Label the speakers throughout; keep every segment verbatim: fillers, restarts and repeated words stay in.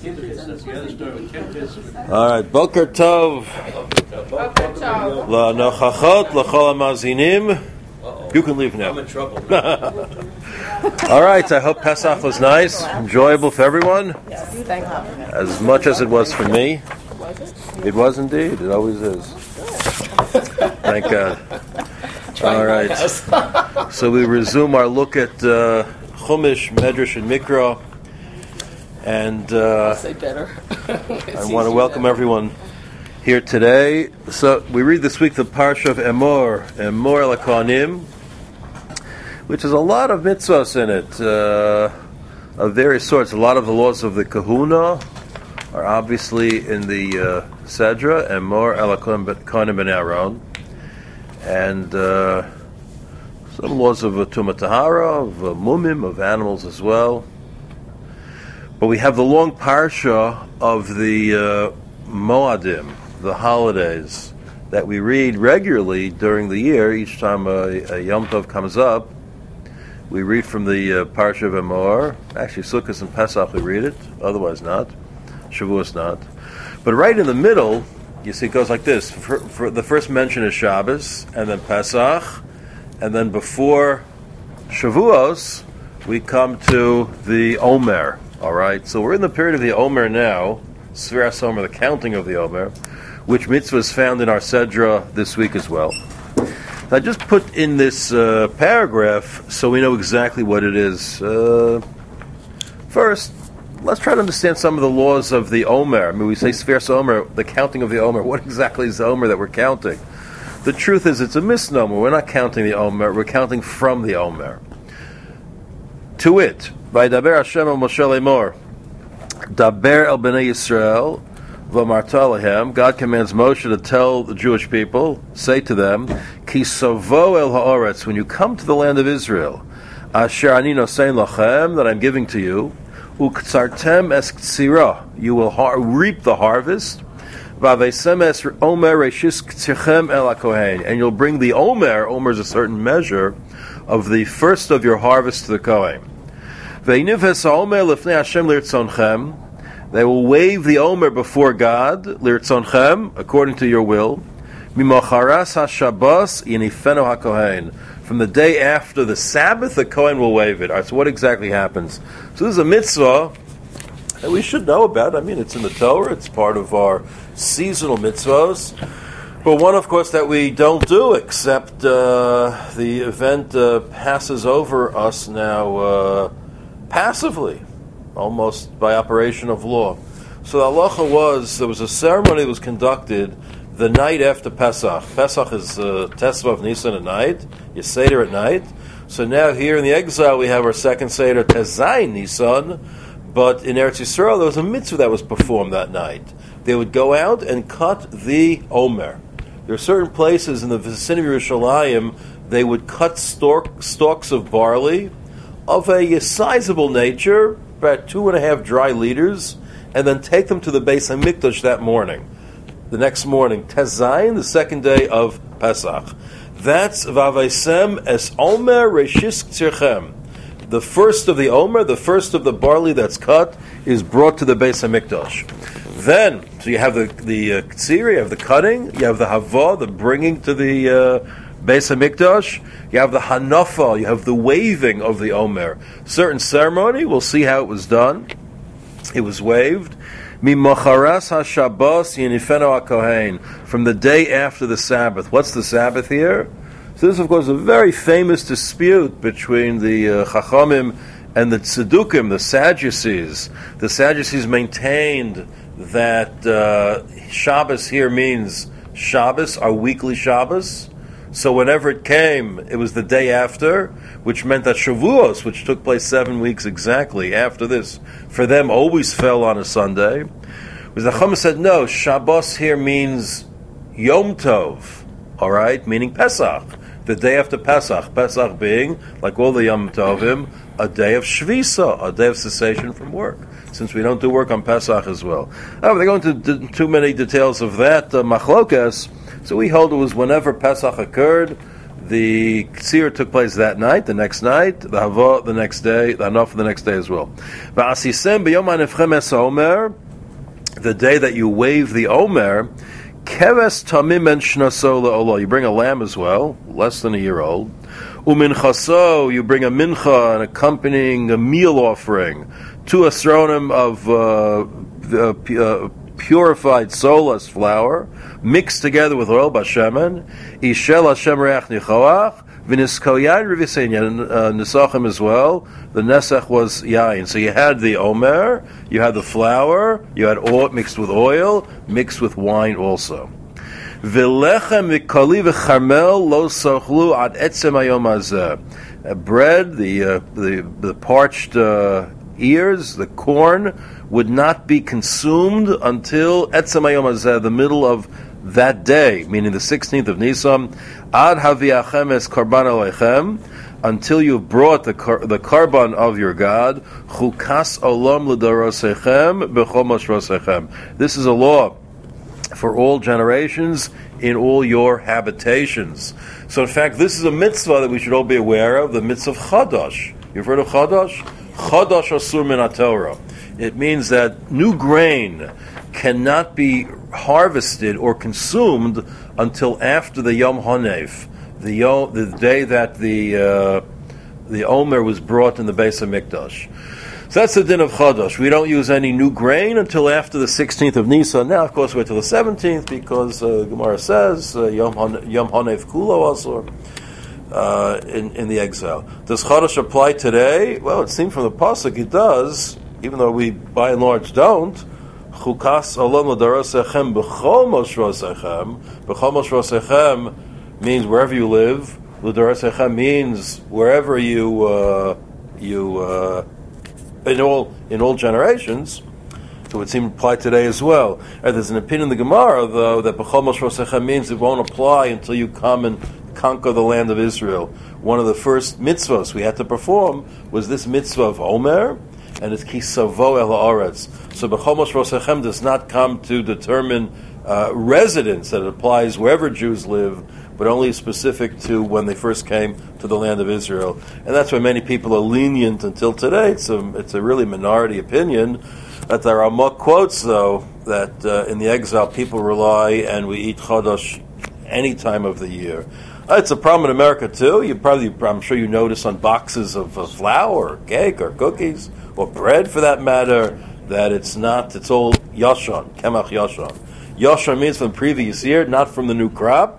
Speaker 1: All right, Boker Tov. La nochachot lachol hamazinim. You can leave now.
Speaker 2: I'm in trouble.
Speaker 1: All right, I hope Pesach was nice, enjoyable for everyone.
Speaker 3: Yes, thank God.
Speaker 1: As much as it was for me. It was indeed. It always is. Thank God. All right. So we resume our look at uh, Chumash, Medrash, and Mikra. And uh,
Speaker 3: say better.
Speaker 1: I want to welcome everyone here today. So we read this week the Parsha of Emor, Emor Lakonim, which has a lot of mitzvahs in it, uh, of various sorts. A lot of the laws of the Kahuna are obviously in the uh, Sedra, Emor Lakonim ben Aaron, and uh, some laws of uh, Tumat Tahara, of uh, Mumim, of animals as well. But we have the long parsha of the uh, Moadim, the holidays, that we read regularly during the year. Each time a, a Yom Tov comes up, we read from the uh, parsha of Emor. Actually, Sukkot and Pesach we read it, otherwise not. Shavuos not. But right in the middle, you see it goes like this. For, for the first mention is Shabbos, and then Pesach, and then before Shavuos, we come to the Omer. All right, so we're in the period of the Omer now, Sfiras Omer, the counting of the Omer, which mitzvah is found in our Sedra this week as well. I just put in this uh, paragraph so we know exactly what it is. Uh, first, let's try to understand some of the laws of the Omer. I mean, we say Sfiras Omer, the counting of the Omer. What exactly is the Omer that we're counting? The truth is it's a misnomer. We're not counting the Omer, we're counting from the Omer. To it, by Daber Hashem el Moshe Lemor, Daber el Bnei Yisrael, v'amarta lehem, God commands Moshe to tell the Jewish people, say to them, Ki sovo el ha'oretz, when you come to the land of Israel, Asher ani nosein lachem, that I'm giving to you, Uktsartem es ktsira, you will har- reap the harvest, V'avesem es omer reshis ktsirchem el hakohen, and you'll bring the omer, omer is a certain measure, of the first of your harvest to the Kohen. They will wave the Omer before God, lirtzonchem, according to your will. From the day after the Sabbath, the Kohen will wave it. All right, so what exactly happens? So this is a mitzvah that we should know about. I mean, it's in the Torah. It's part of our seasonal mitzvahs. But one, of course, that we don't do, except uh, the event uh, passes over us now uh, passively, almost by operation of law. So the halacha was, there was a ceremony that was conducted the night after Pesach. Pesach is uh, Tesvav of Nisan at night, you Seder at night. So now here in the exile we have our second Seder, Tezayin Nisan, but in Eretz Yisrael there was a mitzvah that was performed that night. They would go out and cut the Omer. There are certain places in the vicinity of Yerushalayim, they would cut stalk, stalks of barley of a sizable nature, about two and a half dry liters, and then take them to the Beis HaMikdash that morning. The next morning, Tezayin, the second day of Pesach. That's Vavesem es Omer Reshis Ktsirchem. The first of the Omer, the first of the barley that's cut, is brought to the Beis HaMikdash. Then, so you have the the uh, ktsir, you have the cutting, you have the havah, the bringing to the uh, Beis HaMikdash, you have the hanafa, you have the waving of the Omer. Certain ceremony, we'll see how it was done. It was waved. Mimacharas haShabbos yinifeno haKohen, from the day after the Sabbath. What's the Sabbath here? So this, of course, is a very famous dispute between the uh, Chachamim and the Tzedukim, the Sadducees. The Sadducees maintained that uh, Shabbos here means Shabbos, our weekly Shabbos. So whenever it came, it was the day after, which meant that Shavuos, which took place seven weeks exactly after this, for them always fell on a Sunday. But the Chacham said, no, Shabbos here means Yom Tov, all right, meaning Pesach, the day after Pesach. Pesach being, like all the Yom Tovim, a day of Shvisa, a day of cessation from work, since we don't do work on Pesach as well. However, they go into d- too many details of that uh, machlokas, so we hold it was whenever Pesach occurred, The Ksir took place that night, the next night, the Hava the next day, the Hanaf the next day as well. V'asisem b'yom ha'nefchem es ha'omer, the day that you wave the Omer, keves tamim en shnaso le'olo. You bring a lamb as well, less than a year old. Uminchaso, you bring a mincha, an accompanying a meal offering, two astronim of uh, the, uh, purified solas flour, mixed together with oil bashemen, ishel Hashem reach nichoach, v'nisko yain revisein, nisachim as well. The nesach was yain. So you had the omer, you had the flour, you had oil mixed with oil, mixed with wine also. V'lechem v'kali v'charmel lo sochlu ad etzem hayom hazeh. Bread, the uh, the the parched uh, ears, the corn, would not be consumed until etzem hayom hazeh, the middle of that day, meaning the sixteenth of Nisan, ad haviachem es karban aleichem, until you've brought the kar- the karban of your God, chukas olam l'darosechem b'chol mashrosechem. This is a law for all generations in all your habitations. So in fact, this is a mitzvah that we should all be aware of, the mitzvah of Chadash. You've heard of Chadash? Chadash asur min haTorah. It means that new grain cannot be harvested or consumed until after the Yom Hanef, the Yom, the day that the uh, the Omer was brought in the Beis HaMikdash. So that's the din of Chadash. We don't use any new grain until after the sixteenth of Nisan. Now, of course, wait till the seventeenth because uh, Gemara says uh, Yom Hanef Kulo Asur uh, in, in the exile. Does Chadash apply today? Well, it seems from the pasuk it does, even though we by and large don't. Chukas olam l'darosechem b'chol moshrosechem. B'chol moshrosechem means wherever you live. L'darosechem means wherever you uh, you. Uh, In all in all generations, it would seem to apply today as well. And there's an opinion in the Gemara, though, that B'chol Moshrosechem means it won't apply until you come and conquer the land of Israel. One of the first mitzvahs we had to perform was this mitzvah of Omer, and it's Kisavo El Haaretz. So B'chol Moshrosechem does not come to determine uh, residence, that it applies wherever Jews live, but only specific to when they first came to the land of Israel. And that's why many people are lenient until today. It's a, it's a really minority opinion. That there are more quotes, though, that uh, in the exile people rely and we eat Chodesh any time of the year. Uh, it's a problem in America, too. You probably, I'm sure you notice on boxes of uh, flour or cake or cookies or bread, for that matter, that it's not, it's all Yashon, Kemach Yashon. Yashon means from the previous year, not from the new crop.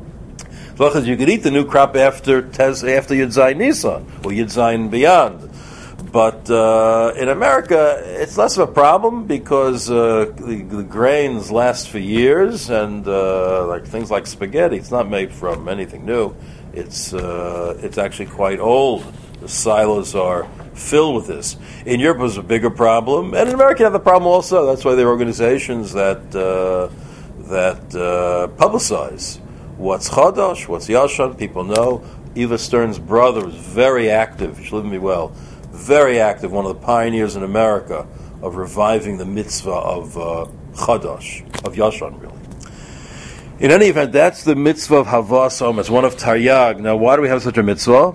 Speaker 1: You could eat the new crop after Tez, after Yud Zayin Nisan or Yud Zayin beyond, but uh, in America it's less of a problem because uh, the, the grains last for years, and uh, like things like spaghetti, it's not made from anything new. It's uh, it's actually quite old. The silos are filled with this. In Europe, it was a bigger problem, and in America, you have the problem also. That's why there are organizations that uh, that uh, publicize what's Chadash, what's Yashan. People know. Eva Stern's brother was very active. He should live me well. Very active, one of the pioneers in America of reviving the mitzvah of uh, Chadash, of Yashan, really. In any event, that's the mitzvah of Havas Omer. It's one of Taryag. Now, why do we have such a mitzvah?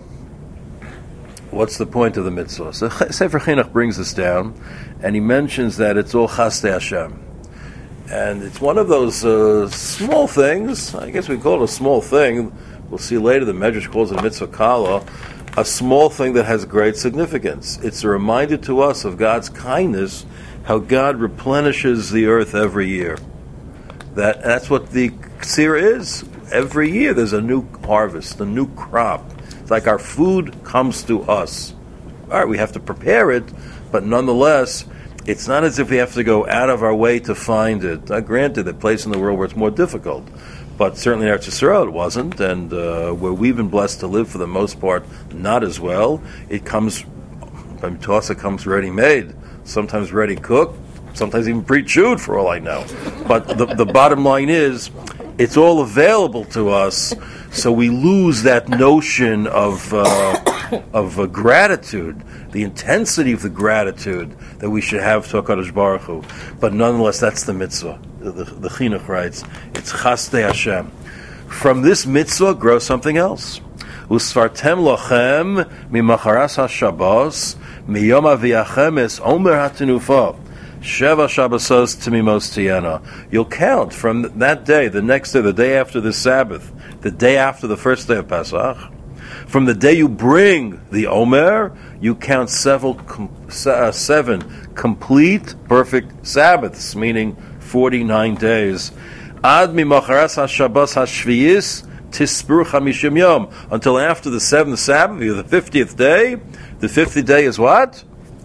Speaker 1: What's the point of the mitzvah? So Sefer Chinuch brings this down, and he mentions that it's all Chastei Hashem. And it's one of those uh, small things, I guess we call it a small thing. We'll see later the Medrash calls it a mitzvah kala, a small thing that has great significance. It's a reminder to us of God's kindness, how God replenishes the earth every year. That That's what the Ksir is. Every year there's a new harvest, a new crop. It's like our food comes to us. All right, we have to prepare it, but nonetheless, it's not as if we have to go out of our way to find it. Uh, granted, the place in the world where it's more difficult, but certainly in Eretz Yisrael it wasn't, and uh, where we've been blessed to live for the most part, not as well. It comes, I mean, to us it comes ready-made, sometimes ready-cooked, sometimes even pre-chewed for all I know. But the, the bottom line is, it's all available to us, so we lose that notion of uh, of uh, gratitude, the intensity of the gratitude that we should have to HaKadosh Baruch Hu. But nonetheless, that's the mitzvah. The, the, the Chinuch writes, it's Chastei Hashem. From this mitzvah, grow something else. Usfartem lochem mimacharas hashabos miyom aviachem es omer hatinufa. Sheva Shabbosos Timimos Tiena. You'll count from that day, the next day, the day after the Sabbath, the day after the first day of Pesach. From the day you bring the Omer, you count several, com- uh, seven complete, perfect Sabbaths, meaning forty-nine days. Ad mimacharas hashabbos hashviyis tispur chamishim yom. Until after the seventh Sabbath, the fiftieth day. The fiftieth day is what?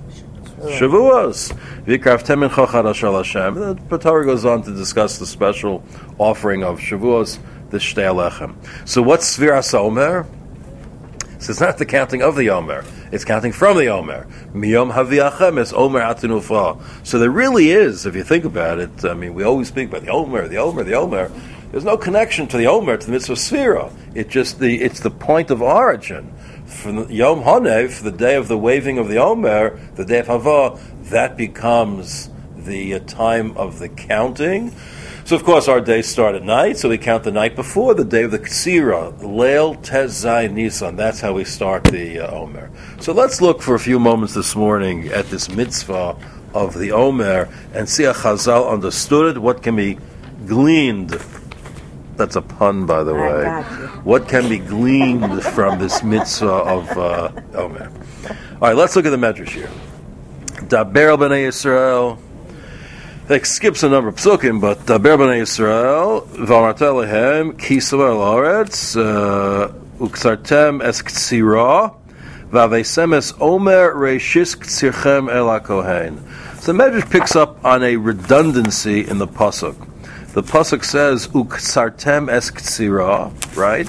Speaker 1: Shavuos. Vikraftem Chochad Ashal Hashem. The Torah goes on to discuss the special offering of Shavuos, the Shtei Alechem. So what's Sfiras Omer? So it's not the counting of the Omer. It's counting from the Omer. Miyom Haviachem is Omer Atinufa. So there really is, if you think about it, I mean, we always speak about the Omer, the Omer, the Omer. There's no connection to the Omer, to the Mitzvah Sfira. It just the it's the point of origin. From Yom Hanev, the day of the waving of the Omer, the day of Havah, that becomes the uh, time of the counting. So, of course, our days start at night, so we count the night before, the day of the Ksira, Leil Tez Zayin Nisan. That's how we start the uh, Omer. So let's look for a few moments this morning at this mitzvah of the Omer and see how Chazal understood it, what can be gleaned. That's a pun, by the way. What can be gleaned from this mitzvah of uh, Omer? All right, let's look at the Medrash here. Daber b'nei Yisrael. It skips a number of psukim, but Daber b'nei Yisrael v'amarta lehem kisava l'oretz uksartem es ktsira v'aveisem es Omer reishis ktsirchem el hakohen. So the Medrash picks up on a redundancy in the pasuk. The pasuk says "Uksartem es ktsira," right?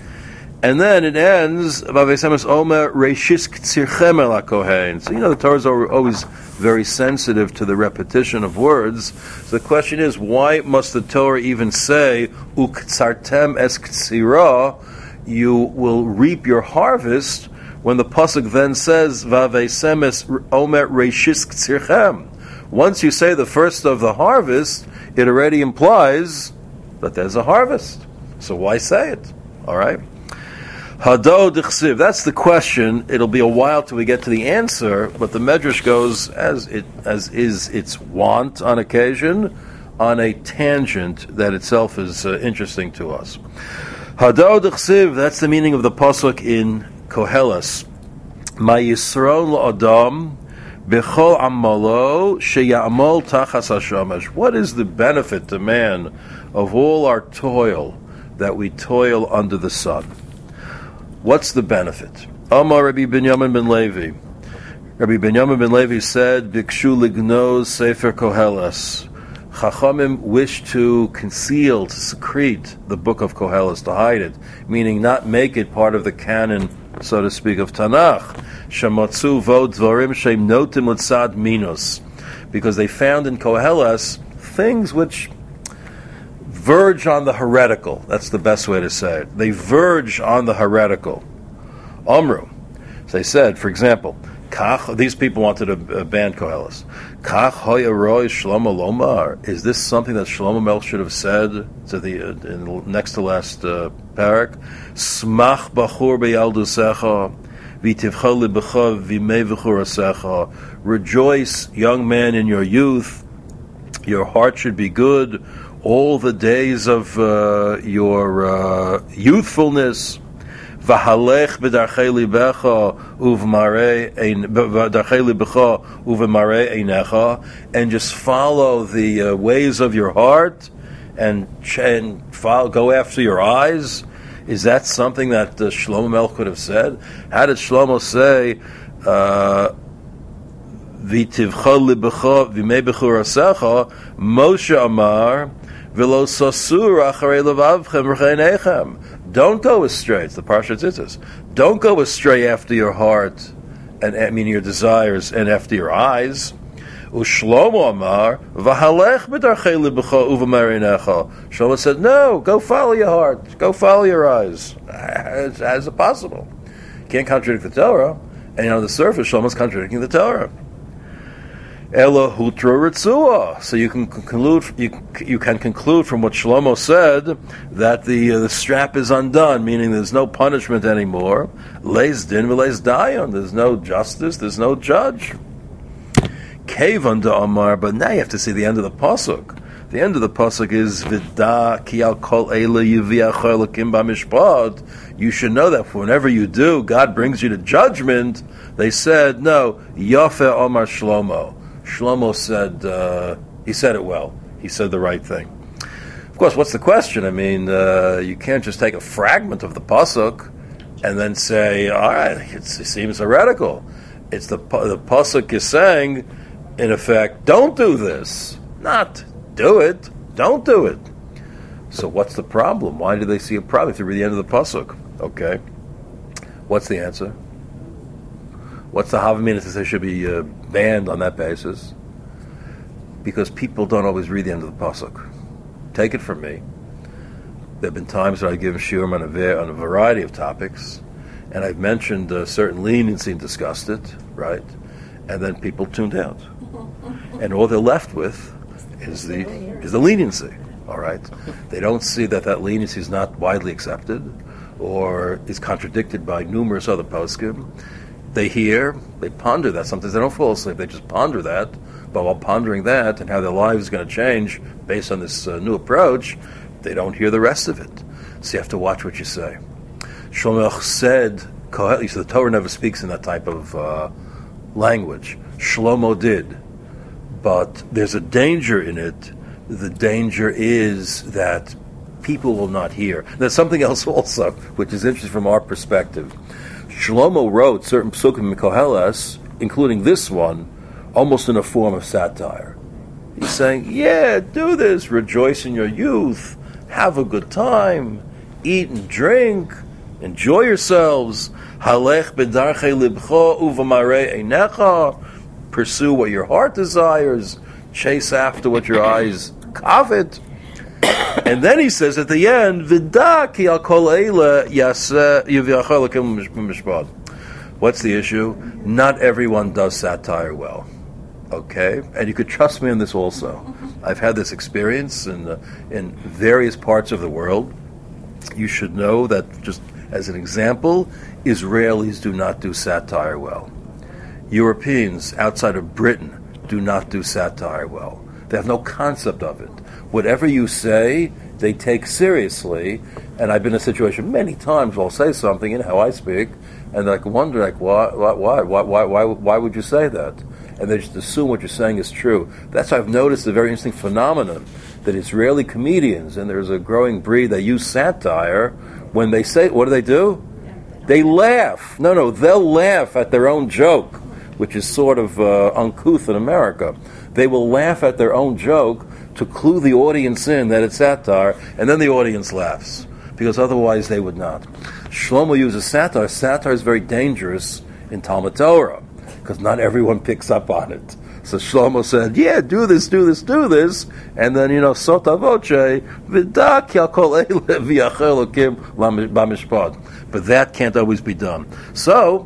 Speaker 1: And then it ends "Vavesemes Omer Reishis Ktsirchem el HaKohen." So you know the Torah is always very sensitive to the repetition of words. So the question is, why must the Torah even say "Uksartem es ktsira"? You will reap your harvest, when the pasuk then says "Vavesemes Omer Reishis Ktsirchem." Once you say the first of the harvest, it already implies that there's a harvest. So why say it? All right. Hado d'chsiv. That's the question. It'll be a while till we get to the answer, but the Medrash goes, as it as is its wont on occasion, on a tangent that itself is uh, interesting to us. Hado d'chsiv. That's the meaning of the pasuk in Koheles. Ma Yisrael l'adam. Bechol amalo sheyamol tachas hashamesh. What is the benefit to man of all our toil that we toil under the sun? What's the benefit? Amar Rabbi Binyamin ben Levi. Rabbi Binyamin ben Levi said, "Bikshu lignoz sefer Koheles." Chachamim wish to conceal, to secrete the book of Koheles, to hide it, meaning not make it part of the canon, so to speak, of Tanakh. Shamatzu vod dvarim shem notim l'tzad minus, because they found in Koheles things which verge on the heretical. That's the best way to say it. They verge on the heretical. Amru, as they said, for example, Kach, these people wanted to uh, ban Koheles. Kach hoya roy Shlomo lomar. Is this something that Shlomo Melech should have said to the uh, in the next to last uh, parak? Smach bachur beyaldusecha v'tivcha libecha v'mei v'churasecha. Rejoice, young man, in your youth. Your heart should be good all the days of uh, your uh, youthfulness. V'halech b'darchei libecha uv'marei b'darchei libecha uv'marei einecha, and just follow the uh, ways of your heart, and and follow, go after your eyes. Is that something that uh, Shlomo Melech could have said? How did Shlomo say? V'tivcha libecha v'mei b'churasecha? Moshe Amar v'lo sasur acharei levavchem v'cheinechem. Don't go astray. It's the Parsha Tzitzis. Don't go astray after your heart, and I mean your desires, and after your eyes. Ushlomo Amar v'halech b'darchei libecha uv'marei einecha. Shlomo said, no, go follow your heart, go follow your eyes. As, as is possible. You can't contradict the Torah, and on the surface, Shlomo's contradicting the Torah. Ela hutra ritzua. So you can conclude you, you can conclude from what Shlomo said that the uh, the strap is undone, meaning there's no punishment anymore. Leis din v'leis dayan. There's no justice. There's no judge. Kevan da amar. But now you have to see the end of the pasuk. The end of the pasuk is Vida ki al kol eila yiviachol lakim b'mishpat. You should know that whenever you do, God brings you to judgment. They said no. Yafe Omar Shlomo. Shlomo said, uh, he said it well. He said the right thing. Of course, what's the question? I mean, uh, you can't just take a fragment of the pasuk and then say, all right, it's, it seems heretical. It's the the pasuk is saying, in effect, don't do this. Not do it. Don't do it. So what's the problem? Why do they see a problem if you read the end of the pasuk? Okay. What's the answer? What's the Havamina to say should be uh, banned on that basis? Because people don't always read the end of the pasuk. Take it from me. There have been times that I've given shiurim on a, va- on a variety of topics, and I've mentioned a certain leniency and discussed it, right? And then people tuned out. And all they're left with is the is the leniency, all right? They don't see that that leniency is not widely accepted or is contradicted by numerous other poskim. They hear, they ponder that. Sometimes they don't fall asleep, they just ponder that. But while pondering that and how their life is going to change based on this uh, new approach, they don't hear the rest of it. So you have to watch what you say. Shlomo said, you see, the Torah never speaks in that type of uh, language. Shlomo did. But there's a danger in it. The danger is that people will not hear. There's something else also, which is interesting from our perspective. Shlomo wrote certain psukim in Koheles, including this one, almost in a form of satire. He's saying, yeah, do this, rejoice in your youth, have a good time, eat and drink, enjoy yourselves, halech b'darchei libcho uvamarei einecha, pursue what your heart desires, chase after what your eyes covet. And then he says at the end, Vida ki al kol eila yaseh yiviachol lakim b'mishpat. What's the issue? Not everyone does satire well. Okay? And you could trust me on this also. I've had this experience in, uh, in various parts of the world. You should know that, just as an example, Israelis do not do satire well. Europeans outside of Britain do not do satire well. They have no concept of it. Whatever you say, they take seriously. And I've been in a situation many times where I'll say something in how I speak, and I wonder, like, why, why, why, why, why, why would you say that? And they just assume what you're saying is true. That's why I've noticed a very interesting phenomenon that Israeli comedians, and there's a growing breed that use satire. When they say, what do they do? They laugh. No, no, they'll laugh at their own joke, which is sort of uh, uncouth in America. They will laugh at their own joke to clue the audience in that it's satire, and then the audience laughs, because otherwise they would not. Shlomo uses satire. Satire is very dangerous in Talmud Torah, because not everyone picks up on it. So Shlomo said, yeah, do this, do this, do this, and then, you know, sota voce, v'da ki al kol eila v'yachol lakim b'mishpat. But that can't always be done. So,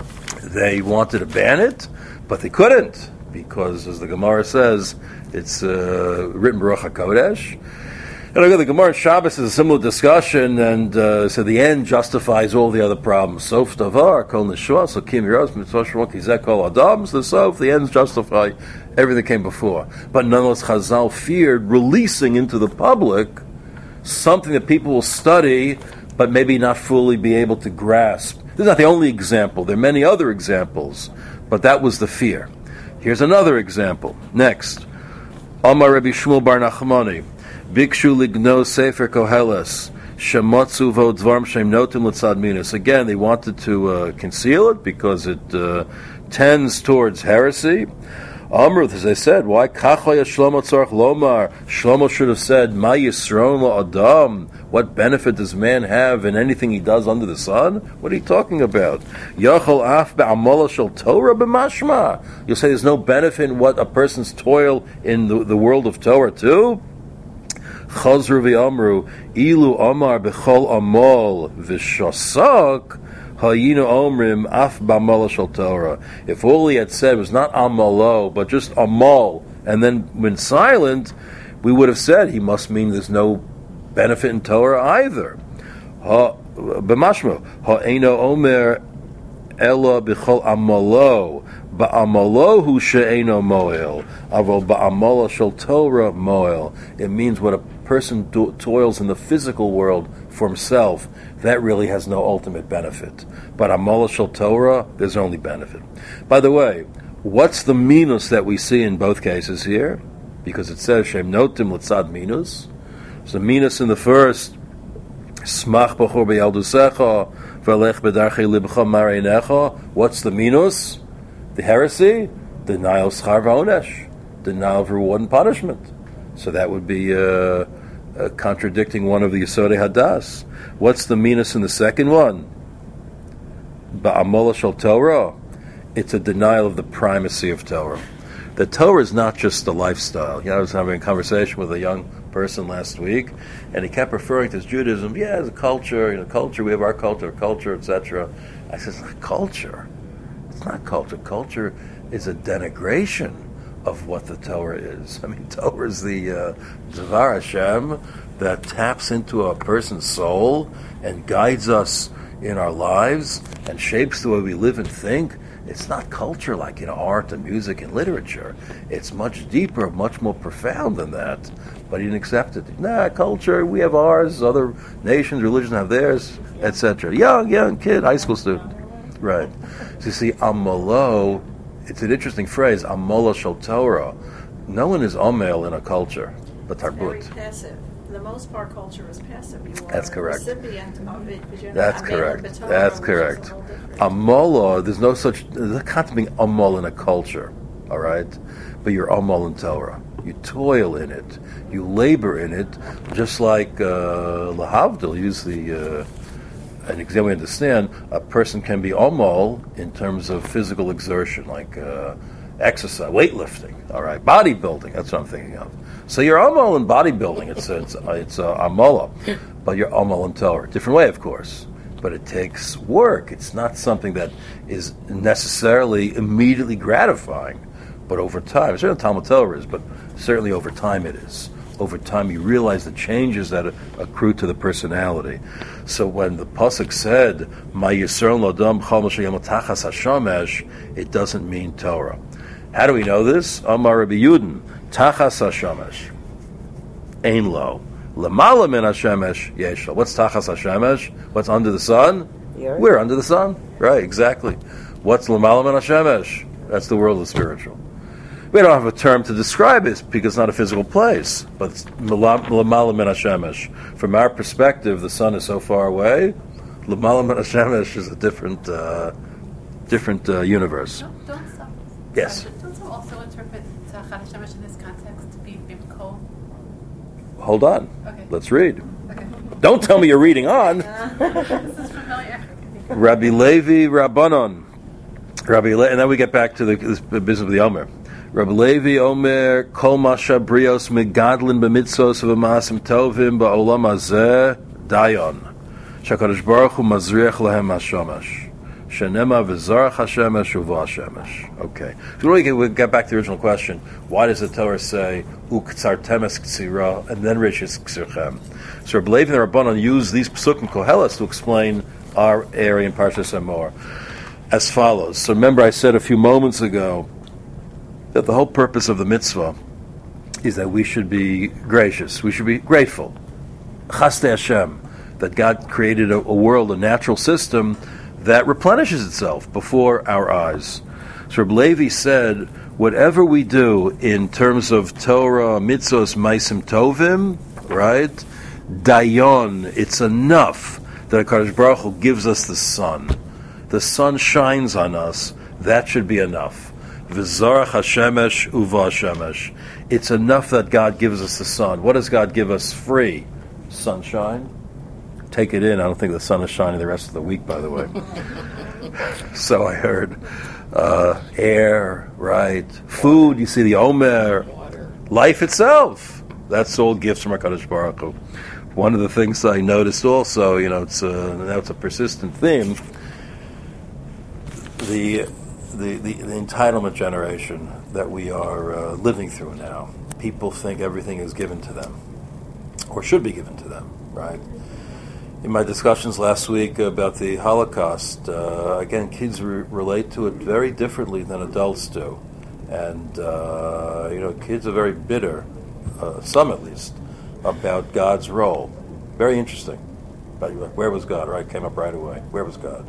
Speaker 1: they wanted to ban it, but they couldn't, because, as the Gemara says, it's uh, written Baruch HaKodesh. And again, the Gemara in Shabbos is a similar discussion, and uh, so the end justifies all the other problems. Sof davar, kol neshua, so kim yiros, mitzvah shemot, kizeh kol adam, so the sof, the ends justify everything that came before. But nonetheless, Chazal feared releasing into the public something that people will study, but maybe not fully be able to grasp. This is not the only example. There are many other examples, but that was the fear. Here's another example. Next. Amar Rabbi Shmuel bar Nachmani, Bikshu ligno sefer Koheles, shemotzu vo dvarm shem notim l'tzad minas. Again, they wanted to uh, conceal it because it uh, tends towards heresy. Amr, as I said, why kachoya Shlomo tzarich lomar? Shlomo should have said, Ma yisron la'adam. What benefit does man have in anything he does under the sun? What are you talking about? Yachol af be'amola shel Torah b'mashma. You'll say there's no benefit in what a person's toil in the, the world of Torah too? Chazru v'amru, ilu amar b'chol amol v'shosak, Hayinu omrim af ba'amala shel Torah. If all he had said was not amalo, but just amal, and then when silent, we would have said he must mean there's no benefit in Torah either. Ha b'mashma ha'eino omer ela b'chol amalo ba'amalo hu she'eino moel aval ba'amala shel Torah moel. It means what a person do- toils in the physical world for himself, that really has no ultimate benefit. But amala shel Torah, there's only benefit. By the way, what's the minus that we see in both cases here? Because it says shem notim l'tzad minus. So minus in the first, smach b'chor b'yaldusecha v'alech b'darchei libcha mareinecha. What's the minus? The heresy, denial of schar v'onesh, denial of reward and punishment. So that would be uh, uh, contradicting one of the Yesodei Hadas. What's the minus in the second one? Ba'amala shel Torah. It's a denial of the primacy of Torah. The Torah is not just a lifestyle. You know, I was having a conversation with a young person last week, and he kept referring to Judaism. Yeah, it's a culture, you know, culture. We have our culture, culture, et cetera. I said, it's not culture. It's not culture. Culture is a denigration of what the Torah is. I mean, Torah is the uh, Devar Hashem that taps into a person's soul and guides us in our lives and shapes the way we live and think. It's not culture like, you know, art and music and literature. It's much deeper, much more profound than that. But he didn't accept it. Nah, culture, we have ours, other nations, religions have theirs, et cetera. Young, young kid, high school student. Right. So you see, Amalo, it's an interesting phrase, Amala shel Torah. No one is Omel in a culture, but Tarbut.
Speaker 2: Very passive. For the most part, culture is passive. You
Speaker 1: That's
Speaker 2: are
Speaker 1: correct.
Speaker 2: a recipient of it. But you're
Speaker 1: That's
Speaker 2: not
Speaker 1: correct.
Speaker 2: B'Torah,
Speaker 1: That's
Speaker 2: which
Speaker 1: correct.
Speaker 2: is a whole different-
Speaker 1: Amala, there's no such, there's a concept being Amal in a culture, all right? But you're Amal in Torah. You toil in it. You labor in it, just like uh, Lahavdil, use the... Uh, an example we understand, a person can be omal in terms of physical exertion, like uh, exercise, weightlifting, all right, bodybuilding, that's what I'm thinking of. So you're omal in bodybuilding, it's it's, it's uh, amola, but you're omal in Torah. Different way, of course, but it takes work. It's not something that is necessarily immediately gratifying, but over time, certainly Talmud Torah is, but certainly over time it is. Over time, you realize the changes that accrue to the personality. So when the pasuk said, "My Yisrael Lodam Chol Mashayim Tachas Hashamesh," it doesn't mean Torah. How do we know this? Amar Rabbi Yudin, Tachas Hashamesh, Ein Lo, Lamala Min Hashemesh Yeshlo. What's Tachas Hashemesh? What's under the sun?
Speaker 3: Yours?
Speaker 1: We're under the sun, right? Exactly. What's Lamala Min Hashemesh? That's the world of spiritual. We don't have a term to describe it because it's not a physical place, but it's L'mala min hashemesh. From our perspective, the sun is so far away. L'mala min hashemesh is a different, uh, different uh, universe.
Speaker 4: Don't, don't some,
Speaker 1: Yes.
Speaker 4: Don't some also interpret Tzachar Hashemesh in this context to be Bimko?
Speaker 1: Hold on.
Speaker 4: Okay.
Speaker 1: Let's read.
Speaker 4: Okay.
Speaker 1: Don't tell me you're reading on.
Speaker 4: This is familiar.
Speaker 1: Rabbi Levi Rabbanon. Rabbi Le- and then we get back to the, this business of the Omer. Rabbi Levi Omer Kol Masha Brios Megadlin B'mitzos V'Masim Tovim Ba'olam Hazeh Dayon Shakadosh Baruch Hu Mazriach Lahem Hashemesh Shenema V'Zarach Hashemesh Uva Hashemesh. Okay, so we we get back to the original question. Why does the Torah say Uktzar Temes Ktsira and then Rishis Ktsirchem? So Rabbi Levi and the Rabbanon use these Pesukim Koheles to explain our area in Parshas Emor as follows. So remember, I said a few moments ago that the whole purpose of the mitzvah is that we should be gracious, we should be grateful. Chaste Hashem, that God created a, a world, a natural system that replenishes itself before our eyes. So Reb Levi said, whatever we do in terms of Torah, mitzvos, maisim tovim, right? Dayon, it's enough that HaKadosh Baruch Hu gives us the sun. The sun shines on us. That should be enough. V'zarach Hashemesh uva Hashemesh. It's enough that God gives us the sun. What does God give us free? Sunshine. Take it in. I don't think the sun is shining the rest of the week, by the way. So I heard. Uh, air, right? Food, you see the Omer. Life itself. That's all gifts from HaKadosh Baruch Hu. One of the things I noticed also, you know, it's a, now it's a persistent theme. the, the, the, the entitlement generation that we are uh, living through now. People think everything is given to them, or should be given to them, right? In my discussions last week about the Holocaust, uh, again, kids re- relate to it very differently than adults do. And, uh, you know, kids are very bitter, uh, some at least, about God's role. Very interesting. But you're like, where was God? Right? Came up right away. Where was God?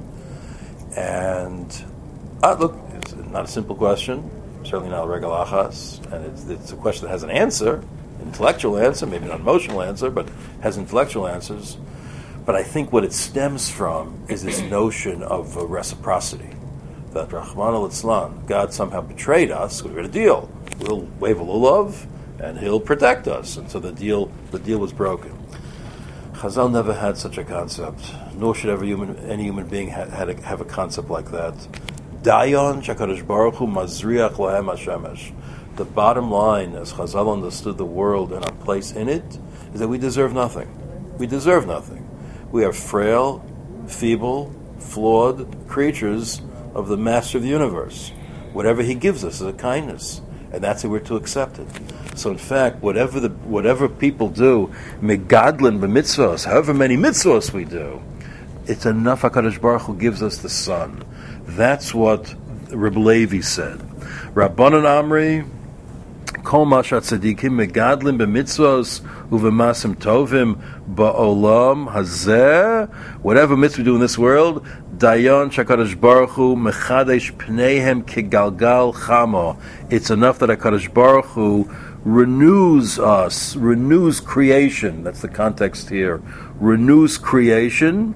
Speaker 1: And, uh, look, it's not a simple question, certainly not a regal achas, and it's, it's a question that has an answer, intellectual answer, maybe not emotional answer, but has intellectual answers. But I think what it stems from is this notion of uh, reciprocity. That Rahman al-Islam, God somehow betrayed us, we had a deal. We'll wave a lulav, and he'll protect us. And so the deal the deal was broken. Chazal never had such a concept, nor should ever human, any human being ha- had a, have a concept like that. Dayan shakadosh baruch hu mazriach lahem hashemesh. The bottom line, as Chazal understood the world and our place in it, is that we deserve nothing. We deserve nothing. We are frail, feeble, flawed creatures of the Master of the universe. Whatever He gives us is a kindness, and that's how we're to accept it. So, in fact, whatever the whatever people do, megadlin b'mitzvos, however many mitzvos we do, it's enough. HaKadosh Baruch Hu gives us the sun. That's what Reb Levi said. Rabbanan Amri. Kol mashat tzadikim megadlim b'mitzvos uv'masim tovim ba'olam hazeh. Whatever mitzvah we do in this world, dayan shakadosh baruch hu mechadesh pneihem kegalgal chamo. It's enough that HaKadosh Baruch Hu renews us, renews creation. That's the context here. Renews creation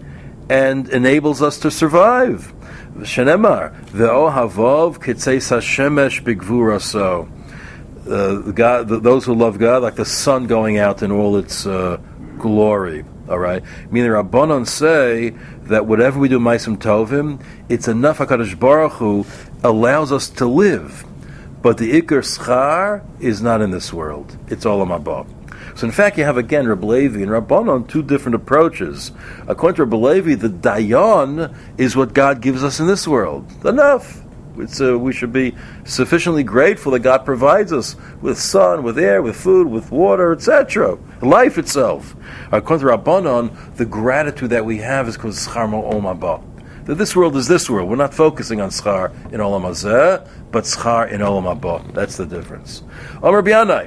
Speaker 1: and enables us to survive. Shenemar ve'o havav kitzeis hashemesh b'gvuraso. Uh, the God, the, those who love God, like the sun going out in all its uh, glory. All right, meaning Rabbanon say that whatever we do, Ma'asim Tovim, it's enough. HaKadosh Baruch Hu allows us to live, but the Iker Schar is not in this world. It's Olam Haba. So, in fact, you have again Reb Levi and Rabbanon, two different approaches. According to Reb Levi, the Dayan is what God gives us in this world. Enough. It's, uh, we should be sufficiently grateful that God provides us with sun, with air, with food, with water, et cetera. Life itself. According to Rabbanon, the gratitude that we have is because schar olam haba. That this world is this world. We're not focusing on schar in olam hazeh, but schar in olam haba. That's the difference. Amar Bianai,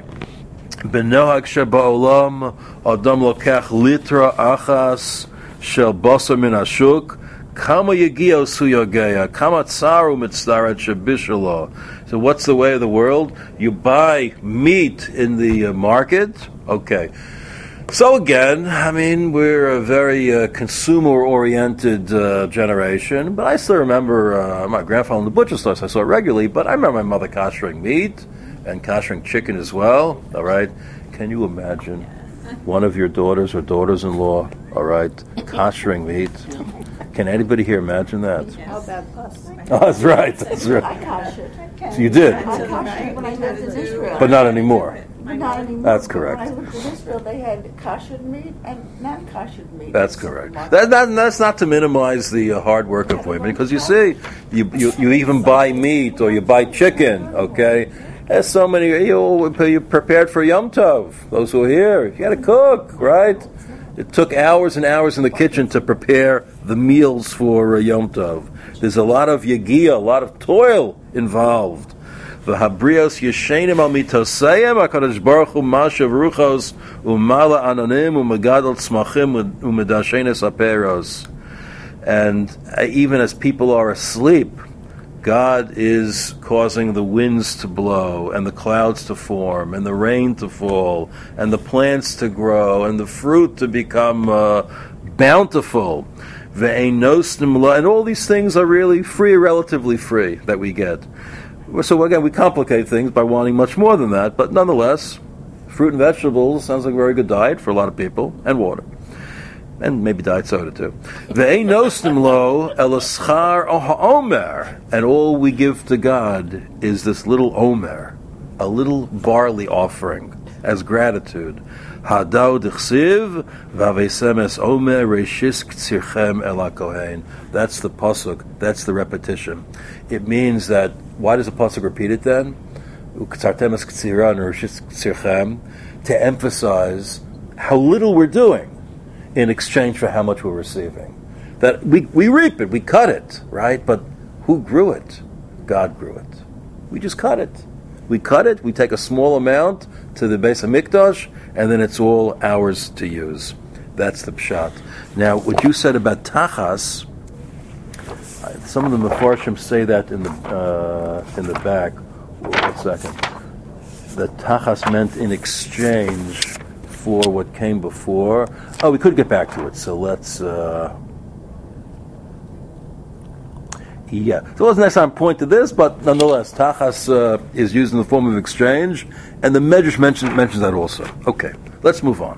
Speaker 1: benohag sheba'olam adam lokach litra achas shel basar min hashuk. Kama yagio suyogeya, kama tsaru mitzdarat shabishalo. So what's the way of the world? You buy meat in the uh, market. Okay. So again, I mean, we're a very uh, consumer-oriented uh, generation, but I still remember uh, my grandfather in the butcher stores. I saw it regularly, but I remember my mother koshering meat and koshering chicken as well. All right. Can you imagine one of your daughters or daughters-in-law, all right, koshering meat? Can anybody here imagine that?
Speaker 2: How about us?
Speaker 1: Oh, that's right. That's right.
Speaker 3: I koshered.
Speaker 1: So you did,
Speaker 3: I koshered when I lived in Israel.
Speaker 1: but not anymore.
Speaker 3: But not anymore.
Speaker 1: That's
Speaker 3: But
Speaker 1: correct.
Speaker 3: When I lived in Israel, they had koshered meat and non-koshered meat.
Speaker 1: That's correct. That, that, that's not to minimize the uh, hard work of women, because you see, you, you you even buy meat or you buy chicken. Okay, there's so many. You you prepared for Yom Tov. Those who are here, you got to cook, right? It took hours and hours in the kitchen to prepare the meals for uh, Yom Tov. There's a lot of yagia, a lot of toil involved. V'habrios yeshenim al mitosayim HaKadosh Baruch Hu mashav ruchos umala anonim umegadol tzmachim umedashenes aperos. And uh, even as people are asleep, God is causing the winds to blow and the clouds to form and the rain to fall and the plants to grow and the fruit to become uh, bountiful. And all these things are really free, relatively free, that we get. So again, we complicate things by wanting much more than that, but nonetheless, fruit and vegetables sounds like a very good diet for a lot of people, and water. And maybe diet soda too. Ve'ein nosnim lo elaschar omer, and all we give to God is this little omer, a little barley offering. as gratitude. Hadau d'chsiv v'avesem es omer reishis k'tzirchem el hakohen. That's the pasuk. That's the repetition. It means that, why does the pasuk repeat it then? U'k'tzartem es k'tzira reishis k'tzirchem, to emphasize how little we're doing in exchange for how much we're receiving. That we, we reap it, we cut it, right? But who grew it? God grew it. We just cut it. We cut it, we take a small amount to the Beis HaMikdash, and then it's all ours to use. That's the pshat. Now, what you said about tachas, some of the Mefarshim say that in the uh, in the back. One second. That tachas meant in exchange for what came before. Oh, we could get back to it, so let's... Uh, Yeah, so it wasn't necessarily on point to this, but nonetheless, tachas uh, is used in the form of exchange, and the Medrash mentions, mentions that also. Okay, let's move on.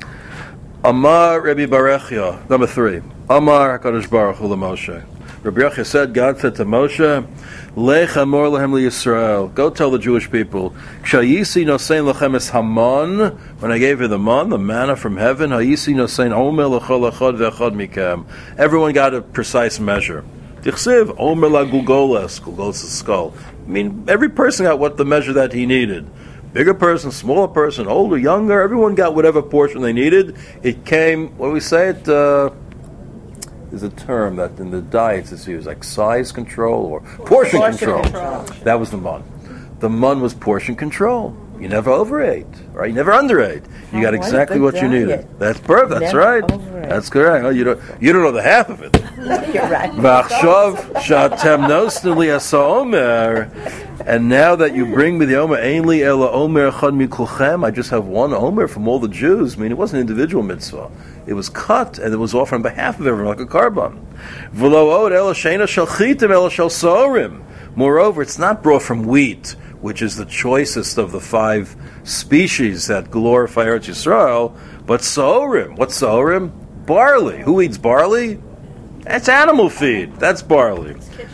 Speaker 1: Amar Rabbi Barechia, number three. Amar HaKadosh Baruch Hu LaMoshe. Rabbi Barechia said, God said to Moshe, Lech amor lehem liYisrael. Go tell the Jewish people, K'shayisi nosein lechem es hamon. When I gave you the man, the manna from heaven, Hayisi nosein omer lechol echad ve'echad mikem. Everyone got a precise measure. Tichsiv, Omer la Gulgolas, Gulgolas is skull. I mean, every person got what the measure that he needed. Bigger person, smaller person, older, younger, everyone got whatever portion they needed. It came, what do we say it, uh, there's a term that in the diets is used, like size control or portion,
Speaker 3: Portion
Speaker 1: control.
Speaker 3: control.
Speaker 1: That was the mun. The mun was portion control. You never overate, right? You never underate. You got
Speaker 3: Oh, what a
Speaker 1: exactly
Speaker 3: good
Speaker 1: what you
Speaker 3: diet.
Speaker 1: needed. That's perfect. That's
Speaker 3: Never
Speaker 1: right.
Speaker 3: overate.
Speaker 1: That's correct. Oh, you don't. You don't know the half of it.
Speaker 3: You're right.
Speaker 1: V'achshav shatem nosnu li asa omer. And now that you bring me the omer, ein li ela omer chad mikulchem. I just have one omer from all the Jews. I mean, it wasn't an individual mitzvah. It was cut and it was offered on behalf of everyone, like a korban. V'lo od ela sheina shel chitim ela shel sorim. Moreover, it's not brought from wheat, which is the choicest of the five species that glorify Eretz Yisrael, but sorim. What's sorim? Barley. Who eats barley? That's animal feed. That's barley.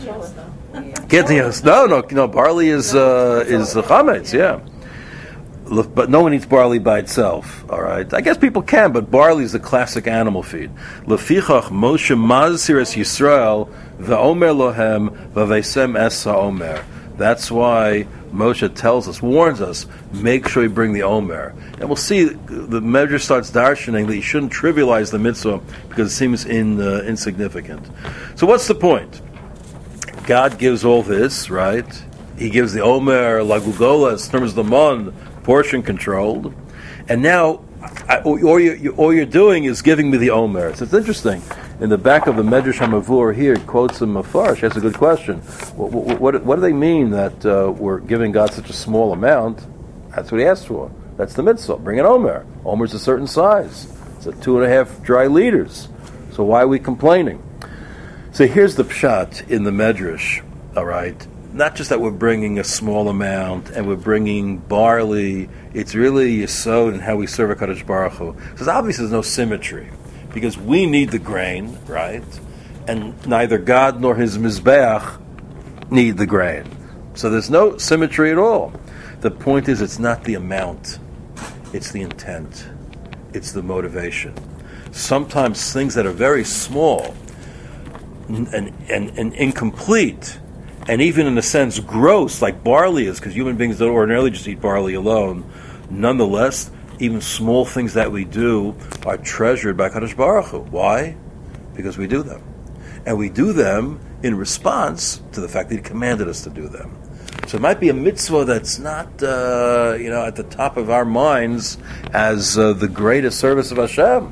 Speaker 1: Kitnios. No, no, no. Barley is uh, is uh, chametz. Yeah, look, but no one eats barley by itself. All right. I guess people can, but barley is the classic animal feed. Lefichach Moshe mazir es Yisrael v'omer lohem v'veisem es ha'omer. That's why Moshe tells us, warns us, make sure you bring the Omer. And we'll see the Medrash starts darshaning that you shouldn't trivialize the mitzvah because it seems in, uh, insignificant. So what's the point? God gives all this, right? He gives the Omer, Lagugolas, in terms of the Mon, portion controlled. And now, I, all, you, all you're doing is giving me the Omer. So it's interesting. In the back of the Medrash HaMavur here, it quotes a Mefarsh. That's a good question. What, what, what, what do they mean that uh, we're giving God such a small amount? That's what he asked for. That's the mitzvah. Bring an Omer. Omer's a certain size. It's a two and a half dry liters. So why are we complaining? So here's the pshat in the Medrash, all right? Not just that we're bringing a small amount and we're bringing barley. It's really yesod in how we serve HaKadosh Baruch Hu. Because obviously there's no symmetry. Because we need the grain, right? And neither God nor his Mizbeach need the grain. So there's no symmetry at all. The point is, it's not the amount. It's the intent. It's the motivation. Sometimes things that are very small and, and, and incomplete, and even in a sense gross, like barley is, because human beings don't ordinarily just eat barley alone, nonetheless, even small things that we do are treasured by Kadosh Baruch Hu. Why? Because we do them. And we do them in response to the fact that he commanded us to do them. So it might be a mitzvah that's not, uh, you know, at the top of our minds as uh, the greatest service of Hashem.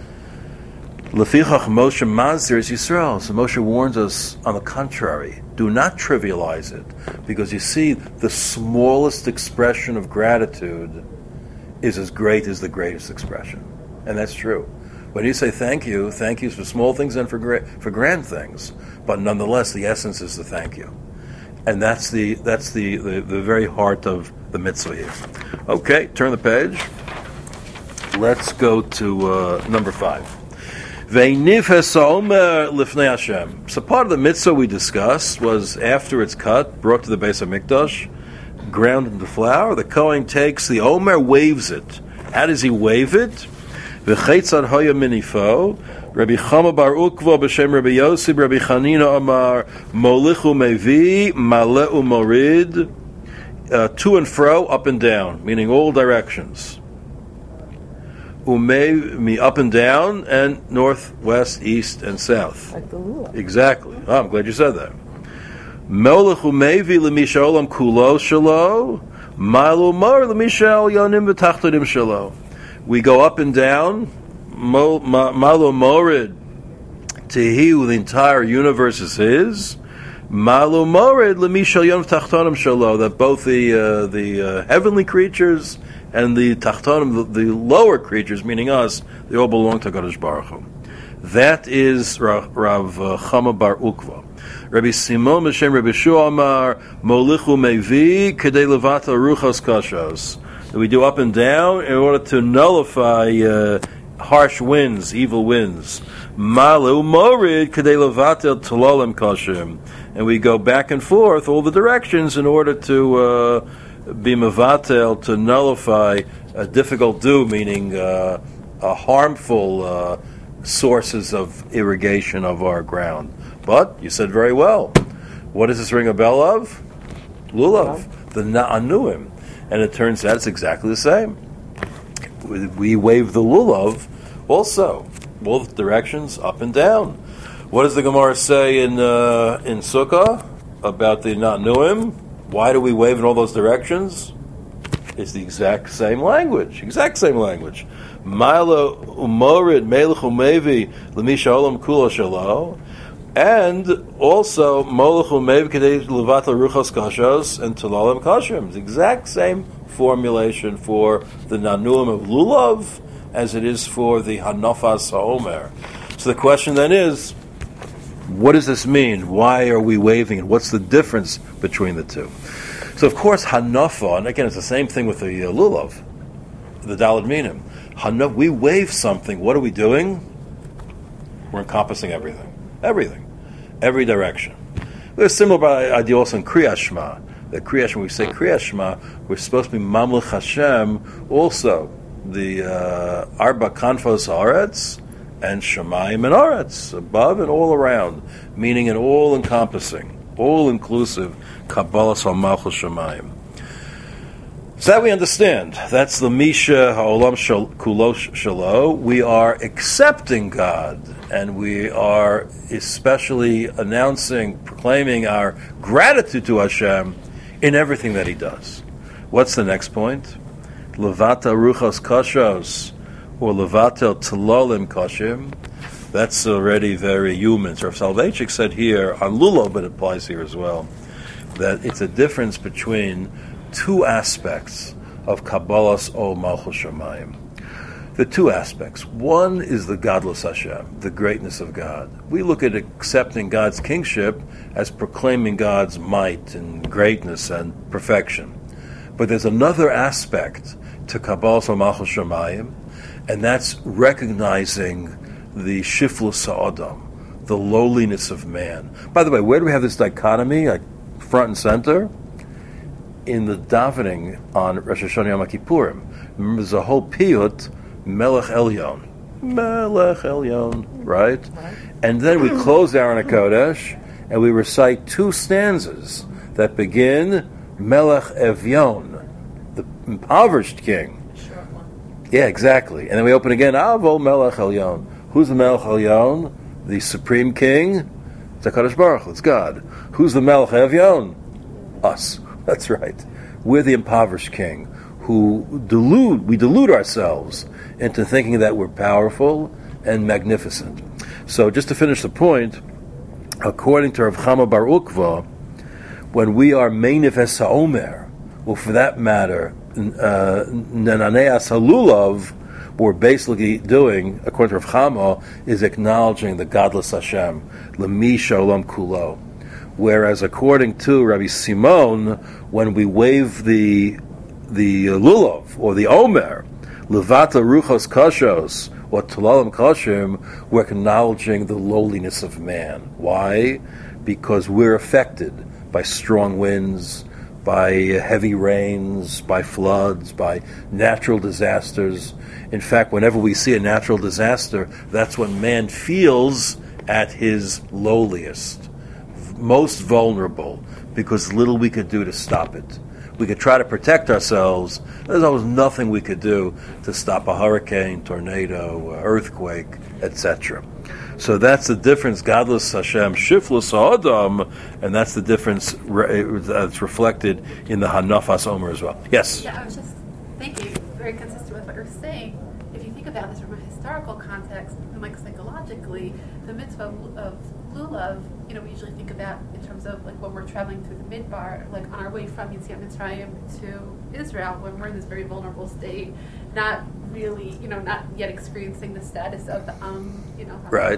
Speaker 1: Lefichach Moshe mazir es Yisrael. So Moshe warns us, on the contrary, do not trivialize it. Because you see, the smallest expression of gratitude is as great as the greatest expression. And that's true. When you say thank you, thank you for small things and for gra- for grand things. But nonetheless, the essence is the thank you. And that's the that's the, the, the very heart of the mitzvah here. Okay, turn the page. Let's go to uh, number five. Ve'nifes ha'omer lifnei Hashem. So part of the mitzvah we discussed was after it's cut, brought to the Beis HaMikdash, ground into flour. The Kohen takes the Omer, waves it. How does he wave it? V'cheitzad hoya minifo. Rabbi Chama bar Ukva b'shem Rabbi Yosef, Rabbi Chanina Amar, Molichu mevi, maleu morid, uh, to and fro, up and down, meaning all directions. Umei, me up and down, and north, west, east, and south.
Speaker 3: Like the lulav.
Speaker 1: Exactly. Oh, I'm glad you said that. Molichu mevi l'misha olam kulo shalo, malu mar l'misha yonim v'tachtonim shalo. We go up and down, Malo Morid, to he who the entire universe is his. Malo Morid Lemishal Yom Tachtonim Shalo, that both the uh, the uh, heavenly creatures and the Tachtonim, the, the lower creatures, meaning us, they all belong to Kadosh Baruch Hu. That is Rav, Rav uh, Chama bar Ukva. Rabbi Simon B'Shem Rabbi Shua Amar Molichu Mevi Kedei Levata Ruchos Kashos. We do up and down in order to nullify uh, harsh winds, evil winds. Malu morid kadei levatel talolim kashim, and we go back and forth all the directions in order to uh, be mevatel, to nullify a difficult do, meaning uh, a harmful uh, sources of irrigation of our ground. But you said very well. What does this ring a bell of? Lulav, the na'anuim. And it turns out it's exactly the same. We, we wave the lulav also, both directions, up and down. What does the Gemara say in uh, in Sukkah about the Na'nuim? Why do we wave in all those directions? It's the exact same language. Exact same language. Ma'ala umorid melech umevi l'misha olam kula shalo. And also, Molech u'mev kedei levatel ruchos kashos and talalim kashim. It's the exact same formulation for the nanuim of lulav as it is for the hanafas ha'omer. So the question then is, what does this mean? Why are we waving? And what's the difference between the two? So of course, hanafa, and again, it's the same thing with the uh, lulav, the daled minim. Hanaf, we wave something. What are we doing? We're encompassing everything. Everything. Every direction. There's a similar idea also in Kriyas Shema. The Kriyas Shema, we say Kriyas Shema, we're supposed to be Mamlech Hashem, also the uh, Arba Kanfos Haaretz and Shemayim and Haaretz, above and all around, meaning an all-encompassing, all-inclusive Kabbalas HaMalchus Shemayim. So that we understand. That's the Misha Ha'olam Kulo Shalo. We are accepting God, and we are especially announcing, proclaiming our gratitude to Hashem in everything that He does. What's the next point? Levata Ruchos Kashos, or Levatel Talolim Kashim. That's already very human. So Rav Soloveitchik said here, on Lulav, but it applies here as well, that it's a difference between two aspects of Kabbalas O Malchus Shamayim. The two aspects. One is the Gadlus Hashem, the greatness of God. We look at accepting God's kingship as proclaiming God's might and greatness and perfection. But there's another aspect to Kabbalas O Malchus Shamayim, and that's recognizing the Shiflus Ha'adam, the lowliness of man. By the way, where do we have this dichotomy, like front and center? In the davening on Rosh Hashanah Yom Kippurim. Remember, there's a whole piyut, Melech Elyon. Melech Elyon, right? right? And then we close Aron HaKodesh, and we recite two stanzas that begin, Melech Evyon, the impoverished king.
Speaker 2: Short one.
Speaker 1: Yeah, exactly. And then we open again, Avo Melech Elyon. Who's the Melech Elyon? The supreme king? It's HaKadosh Baruch Hu, it's God. Who's the Melech Evyon? Us. That's right. We're the impoverished king who delude, we delude ourselves into thinking that we're powerful and magnificent. So just to finish the point, according to Rav Chama bar Ukva, when we are Meinifes HaOmer, or for that matter, Nenaneas HaLulav, what we're basically doing, according to Rav Chama, is acknowledging the Godless Hashem, L'mi Shalom Kulo. Whereas according to Rabbi Simon, when we wave the the lulav or the omer, levata ruchos kashos or talalim kashim, we're acknowledging the lowliness of man. Why? Because we're affected by strong winds, by heavy rains, by floods, by natural disasters. In fact, whenever we see a natural disaster, that's when man feels at his lowliest, most vulnerable, because little we could do to stop it. We could try to protect ourselves. There's almost nothing we could do to stop a hurricane, tornado, earthquake, et cetera. So that's the difference. Godless Hashem, shiflus Adam, and that's the difference that's reflected in the Hanafas Omer as well. Yes?
Speaker 4: Yeah, I was just thinking, very consistent with what you're saying. If you think about this from a historical context, and like psychologically, the mitzvah of, of lulav, you know, we usually think about in terms of like when we're traveling through the midbar, like on our way from Yetziat Mitzrayim to Israel, when we're in this very vulnerable state, not really, you know, not yet experiencing the status of the, um, you know,
Speaker 1: right.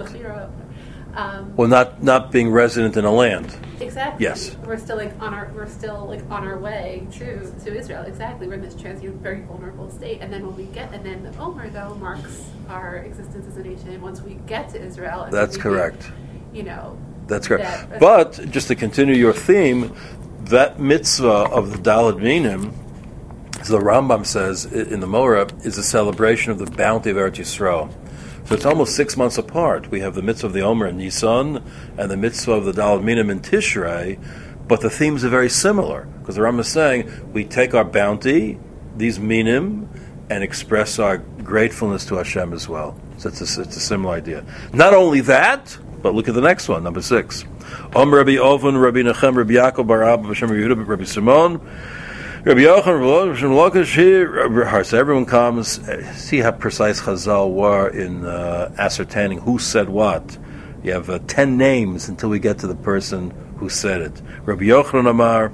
Speaker 4: Um,
Speaker 1: well, not not being resident in a land.
Speaker 4: Exactly.
Speaker 1: Yes.
Speaker 4: We're still like on our we're still like on our way to, to Israel. Exactly. We're in this transient, very vulnerable state, and then when we get, and then the Omer though marks our existence as a nation. Once we get to Israel, and
Speaker 1: that's
Speaker 4: we
Speaker 1: correct.
Speaker 4: Get, you know.
Speaker 1: That's correct.
Speaker 4: That,
Speaker 1: but just to continue your theme, that mitzvah of the Daled Minim, as the Rambam says in the Moreh, is a celebration of the bounty of Eretz Yisrael. So it's almost six months apart. We have the mitzvah of the Omer in Nisan and the mitzvah of the Daled Minim in Tishrei, but the themes are very similar. Because the Rambam is saying, we take our bounty, these minim, and express our gratefulness to Hashem as well. So it's a, it's a similar idea. Not only that, but look at the next one, number six. Omer Rabbi Ovon, Rabbi Nechem, Rabbi Yaakov, Bar Abba, Hashem, Rabbi Yehuda, Rabbi Simon, Rabbi Yochanan, Rabbi Lakish here. So everyone comes. See how precise Chazal were in uh, ascertaining who said what. You have uh, ten names until we get to the person who said it. Rabbi Yochanan Amar,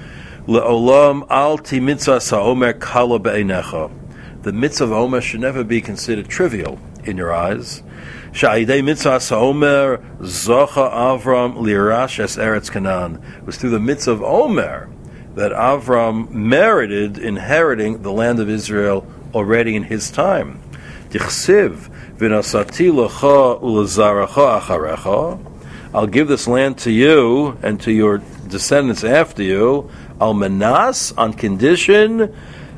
Speaker 1: Le'olam al ti mitzvah sa'omer kala be'einecha. The mitzvah of Omer should never be considered trivial in your eyes. Sha'idei mitzvah sa'omer zocha Avram lirash es eretz Canaan. It was through the mitzvah of Omer that Avram merited inheriting the land of Israel already in his time. Tichsiv v'nasati lecha u'lezaracha acharecha. I'll give this land to you and to your descendants after you, al menas, on condition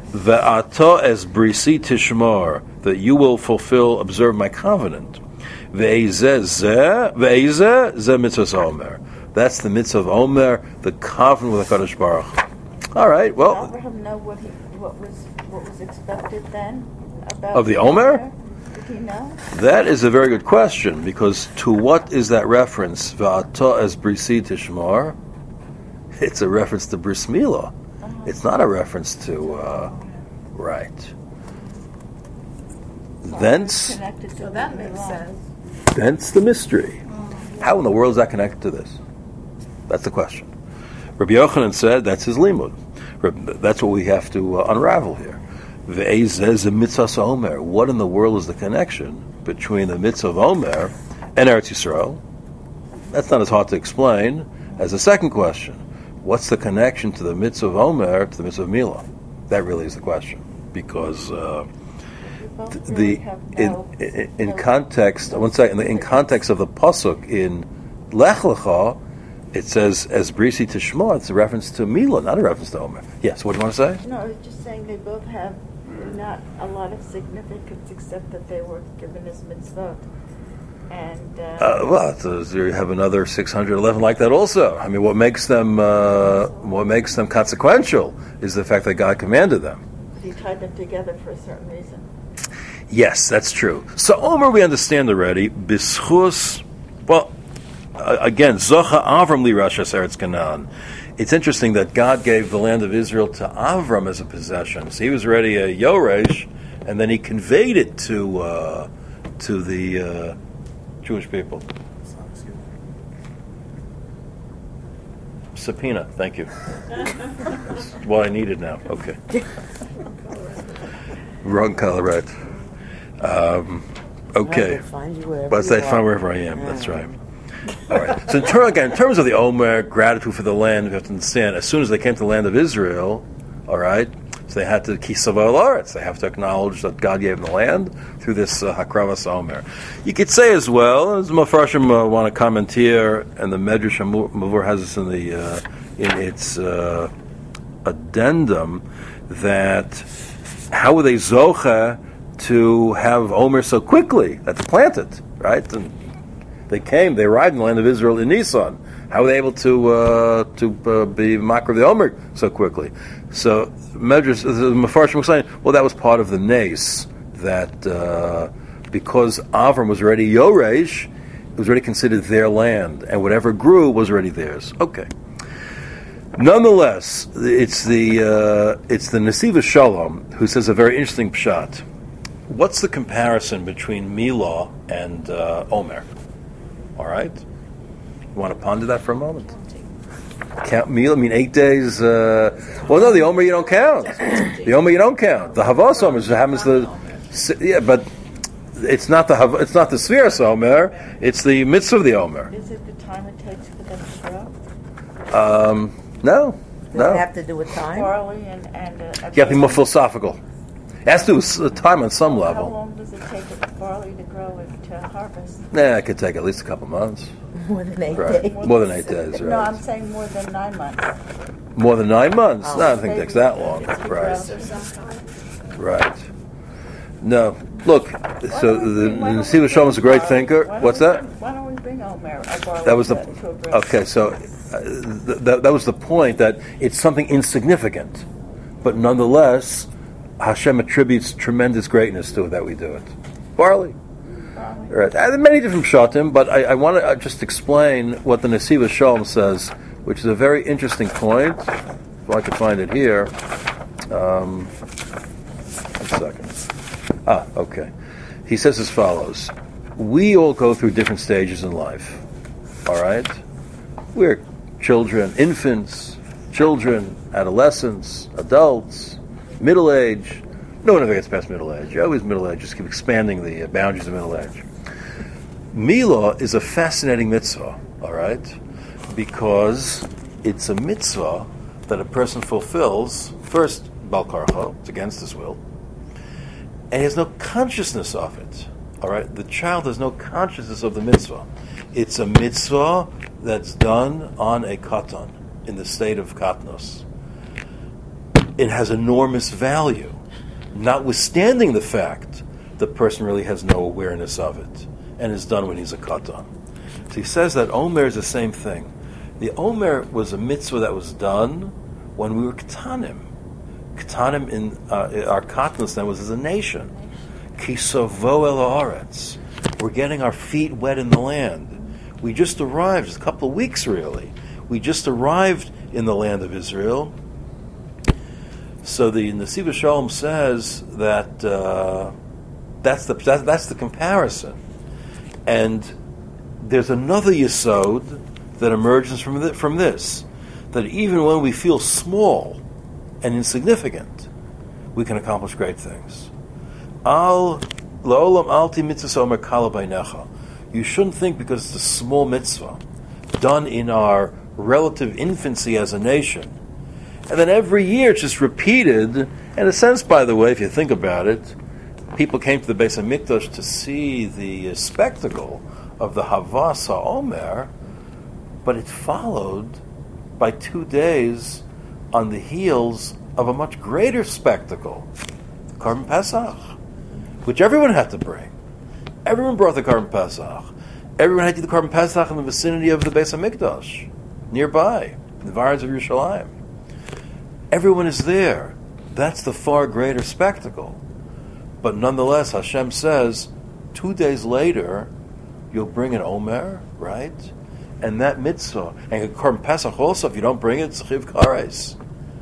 Speaker 1: ve'ata es brisi tishmar, that you will fulfill, observe my covenant. Ve'ezeh zeh, ve'ezeh zeh mitzvah Omer. That's the mitzvah of Omer, the covenant with HaKadosh Baruch. All right, well.
Speaker 3: Did Abraham know what, he, what, was, what was expected then? About
Speaker 1: of the Omer?
Speaker 3: Did he know?
Speaker 1: That is a very good question, because to what is that reference? V'ata es brisi tishmar. It's a reference to Bris Milah. Uh-huh. It's not a reference to, uh, right.
Speaker 3: So
Speaker 1: Thence,
Speaker 3: connected to
Speaker 2: So that makes sense.
Speaker 1: thence the mystery. How in the world is that connected to this? That's the question. Rabbi Yochanan said that's his limud. That's what we have to uh, unravel here. Ve'ezeh mitzvah Omer. What in the world is the connection between the mitzvah of Omer and Eretz Yisrael? That's not as hard to explain as the second question. What's the connection to the mitzvah of Omer to the mitzvah of Milah? That really is the question, because uh, th- the in, in in context. One second. In context of the pasuk in Lech Lecha, it says as brisi tishma. It's a reference to Milah, not a reference to Omer. Yes. What do you want to say?
Speaker 3: No, I was just saying they both have not a lot of significance except that they were given as mitzvot. And uh,
Speaker 1: uh, well, so you have another six hundred eleven like that also. I mean, what makes them uh, what makes them consequential is the fact that God commanded them.
Speaker 3: he tied them together for a certain reason.
Speaker 1: Yes, that's true. So Omer we understand already. Bischus, well, uh, again, Zocha Avram li Rashas Eretz Canaan. It's interesting that God gave the land of Israel to Avram as a possession. So he was already a Yoresh, and then he conveyed it to uh, to the uh, Jewish people. Subpoena, thank you. That's what I needed now. Okay. Wrong color, right. Um, okay.
Speaker 5: But find you wherever
Speaker 1: But
Speaker 5: you
Speaker 1: they
Speaker 5: are.
Speaker 1: find wherever I am.
Speaker 5: Yeah.
Speaker 1: That's right. All right. So in, ter- again, in terms of the Omer, gratitude for the land, we have to understand, as soon as they came to the land of Israel, all right, so they had to kisava al-aretz. They have to acknowledge that God gave them the land through this uh, hakravas Omer. You could say as well, as Mepharshim uh, want to comment here, and the Medrash Mavur has this in the uh, in its uh, addendum that how were they zocha to have Omer so quickly? That's planted, right? And they came, they arrived in the land of Israel in Nisan. How were they able to uh, to uh, be makar of the Omer so quickly? So Medrash, the Mefarshim was saying, well, that was part of the nace that uh, because Avram was already Yoresh, it was already considered their land, and whatever grew was already theirs. Okay. Nonetheless, it's the uh, it's the Nesiva Shalom who says a very interesting pshat. What's the comparison between Milah and uh, Omer? All right, you want to ponder that for a moment? Count Milah. I mean, eight days. Uh, well, no, the Omer you don't count. The Omer you don't count. The Havas Omer happens the yeah, but it's not the Hav, it's not the Sfiras Omer. It's the mitzvah of the Omer.
Speaker 3: Is it the time it takes for them to grow?
Speaker 1: Um, no,
Speaker 5: Does
Speaker 1: no.
Speaker 5: it have to do with time?
Speaker 3: Barley and and. Uh,
Speaker 1: You have to be more philosophical. It has to do with time on some
Speaker 3: How
Speaker 1: level.
Speaker 3: long does it take a barley to grow and to harvest?
Speaker 1: Yeah, it could take at least a couple months.
Speaker 5: More than eight
Speaker 1: Right.
Speaker 5: days.
Speaker 1: More than eight days,
Speaker 3: No,
Speaker 1: right.
Speaker 3: I'm saying more than nine months.
Speaker 1: More than nine months?
Speaker 5: Oh.
Speaker 1: No, I don't think it takes that long.
Speaker 3: It's been
Speaker 1: Right,
Speaker 2: So sometime.
Speaker 1: right. No, look, so
Speaker 3: Why don't we
Speaker 1: the
Speaker 3: bring- why don't we
Speaker 1: Nesiva Shalom is a great
Speaker 3: bring
Speaker 1: thinker.
Speaker 3: barley? Why don't
Speaker 1: What's
Speaker 3: we
Speaker 1: that?
Speaker 3: bring- Why don't we bring Omer, a barley
Speaker 1: That was the,
Speaker 3: to, to a bread?
Speaker 1: okay, so uh, th- th- that was the point, that it's something insignificant, but nonetheless, Hashem attributes tremendous greatness to it that we do it. Barley.
Speaker 3: Barley.
Speaker 1: Right. Uh, there are many different pshatim, but I, I want to uh, just explain what the Nesiva Shalom says, which is a very interesting point. If I could find it here. Um, one second. Ah, okay. He says as follows. We all go through different stages in life. All right? We're children, infants, children, adolescents, adults, middle age. No one ever gets past middle age. You're always middle age. Just keep expanding the uh, boundaries of middle age. Milah is a fascinating mitzvah, all right? Because it's a mitzvah that a person fulfills, first, Bal Karcha, it's against his will, and he has no consciousness of it, all right? The child has no consciousness of the mitzvah. It's a mitzvah that's done on a katan, in the state of katnos. It has enormous value, notwithstanding the fact the person really has no awareness of it, and is done when he's a katan. So he says that Omer is the same thing. The Omer was a mitzvah that was done when we were katanim. Katanim in uh, our katnos then was as a nation. Kisavo el haaretz. We're getting our feet wet in the land. We just arrived, just a couple of weeks really. We just arrived in the land of Israel. So the Nesiva Shalom says that uh, that's the that, that's the comparison, and there's another yesod that emerges from the, from this, that even when we feel small and insignificant, we can accomplish great things. Al la'olam alti mitzvah omer kala beinecha. You shouldn't think because it's a small mitzvah done in our relative infancy as a nation. And then every year it's just repeated. In a sense, by the way, if you think about it, people came to the Beis HaMikdash to see the spectacle of the Havas HaOmer, but it followed by two days on the heels of a much greater spectacle, the Korban Pesach, which everyone had to bring. Everyone brought the Korban Pesach. Everyone had to do the Korban Pesach in the vicinity of the Beis HaMikdash, nearby, in the environs of Yerushalayim. Everyone is there. That's the far greater spectacle. But nonetheless, Hashem says, two days later, you'll bring an Omer, right? And that mitzvah, and Korban Pesach also, if you don't bring it, it's Chiv Kares.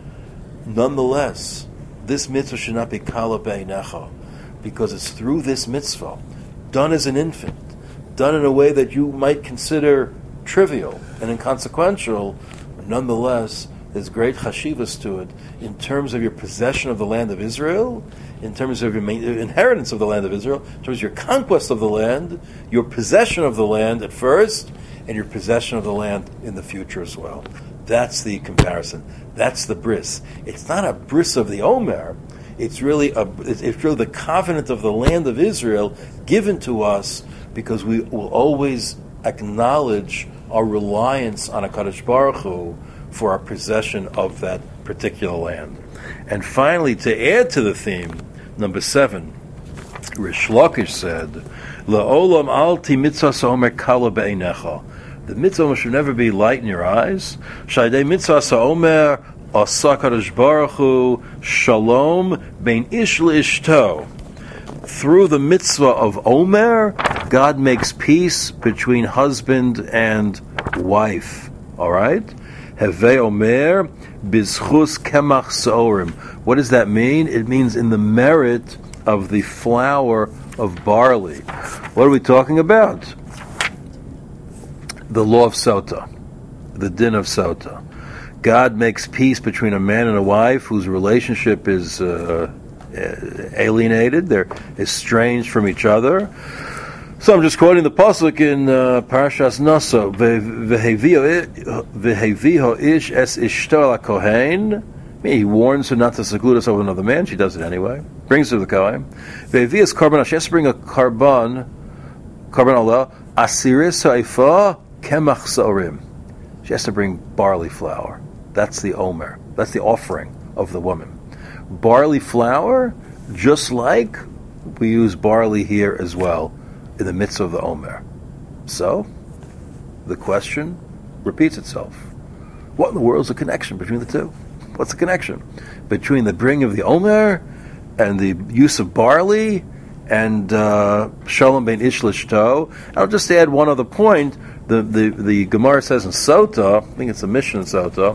Speaker 1: Nonetheless, this mitzvah should not be Kala Beinecha, because it's through this mitzvah, done as an infant, done in a way that you might consider trivial and inconsequential, nonetheless, there's great chashivas to it in terms of your possession of the land of Israel, in terms of your main, inheritance of the land of Israel, in terms of your conquest of the land, your possession of the land at first, and your possession of the land in the future as well. That's the comparison. That's the bris. It's not a bris of the Omer. It's really a, it's really the covenant of the land of Israel given to us because we will always acknowledge our reliance on HaKadosh Baruch Hu for our possession of that particular land. And finally, to add to the theme, number seven, Rish Lakish said, "La'olam alti mitzvah omer kala be'einecha." The mitzvah should never be light in your eyes. Shaydei mitzvah omer asa kadosh baruch hu shalom bein ish le'ishto. Through the mitzvah of Omer, God makes peace between husband and wife. All right? Hevei Omer bizchus kemach seorim. What does that mean? It means in the merit of the flour of barley. What are we talking about? The law of Sota, the din of Sota. God makes peace between a man and a wife whose relationship is uh, alienated, they're estranged from each other. So I'm just quoting the pasuk in uh, Parashas Nasa, "V'heviho ish es ishto al kohen." He warns her not to seclude herself with another man. She does it anyway. Brings her to the kohen. V'hevias karban. She has to bring a karban, karban Allah. Asiris ha'ifah kemach sa'orim. She has to bring barley flour. That's the omer. That's the offering of the woman. Barley flour, just like we use barley here as well in the midst of the Omer. So, the question repeats itself. What in the world is the connection between the two? What's the connection between the bringing of the Omer and the use of barley and uh, Shalom bein ish lishto? I'll just add one other point. The, the, the Gemara says in Sota, I think it's a Mishnah in Sota,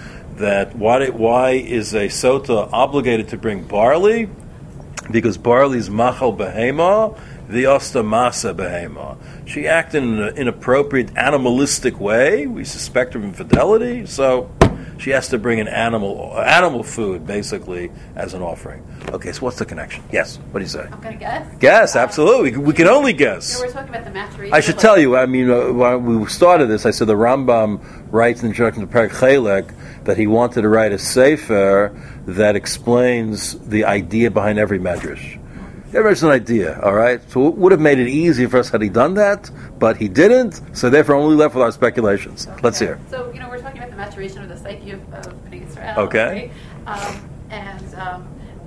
Speaker 1: that why, why is a sota obligated to bring barley? Because barley is machal behema, v'yasta masa behema. She acted in an inappropriate animalistic way. We suspect her of infidelity, so she has to bring an animal animal food, basically, as an offering. Okay, so what's the connection? Yes, what do you say?
Speaker 4: I'm going to guess.
Speaker 1: Guess, absolutely. We, we can only guess.
Speaker 4: You know, we're talking about the maturation.
Speaker 1: I should tell you, I mean, uh, when we started this, I said the Rambam writes in the introduction to Perek Chelek that he wanted to write a sefer that explains the idea behind every medrash. Everybody's an idea, all right? So it would have made it easier for us had he done that, but he didn't, so therefore only left with our speculations.
Speaker 4: Okay.
Speaker 1: Let's hear.
Speaker 4: So, you know, we're talking about the maturation of the psyche of, of Bnei Israel.
Speaker 1: Okay.
Speaker 4: Right? Um, and um,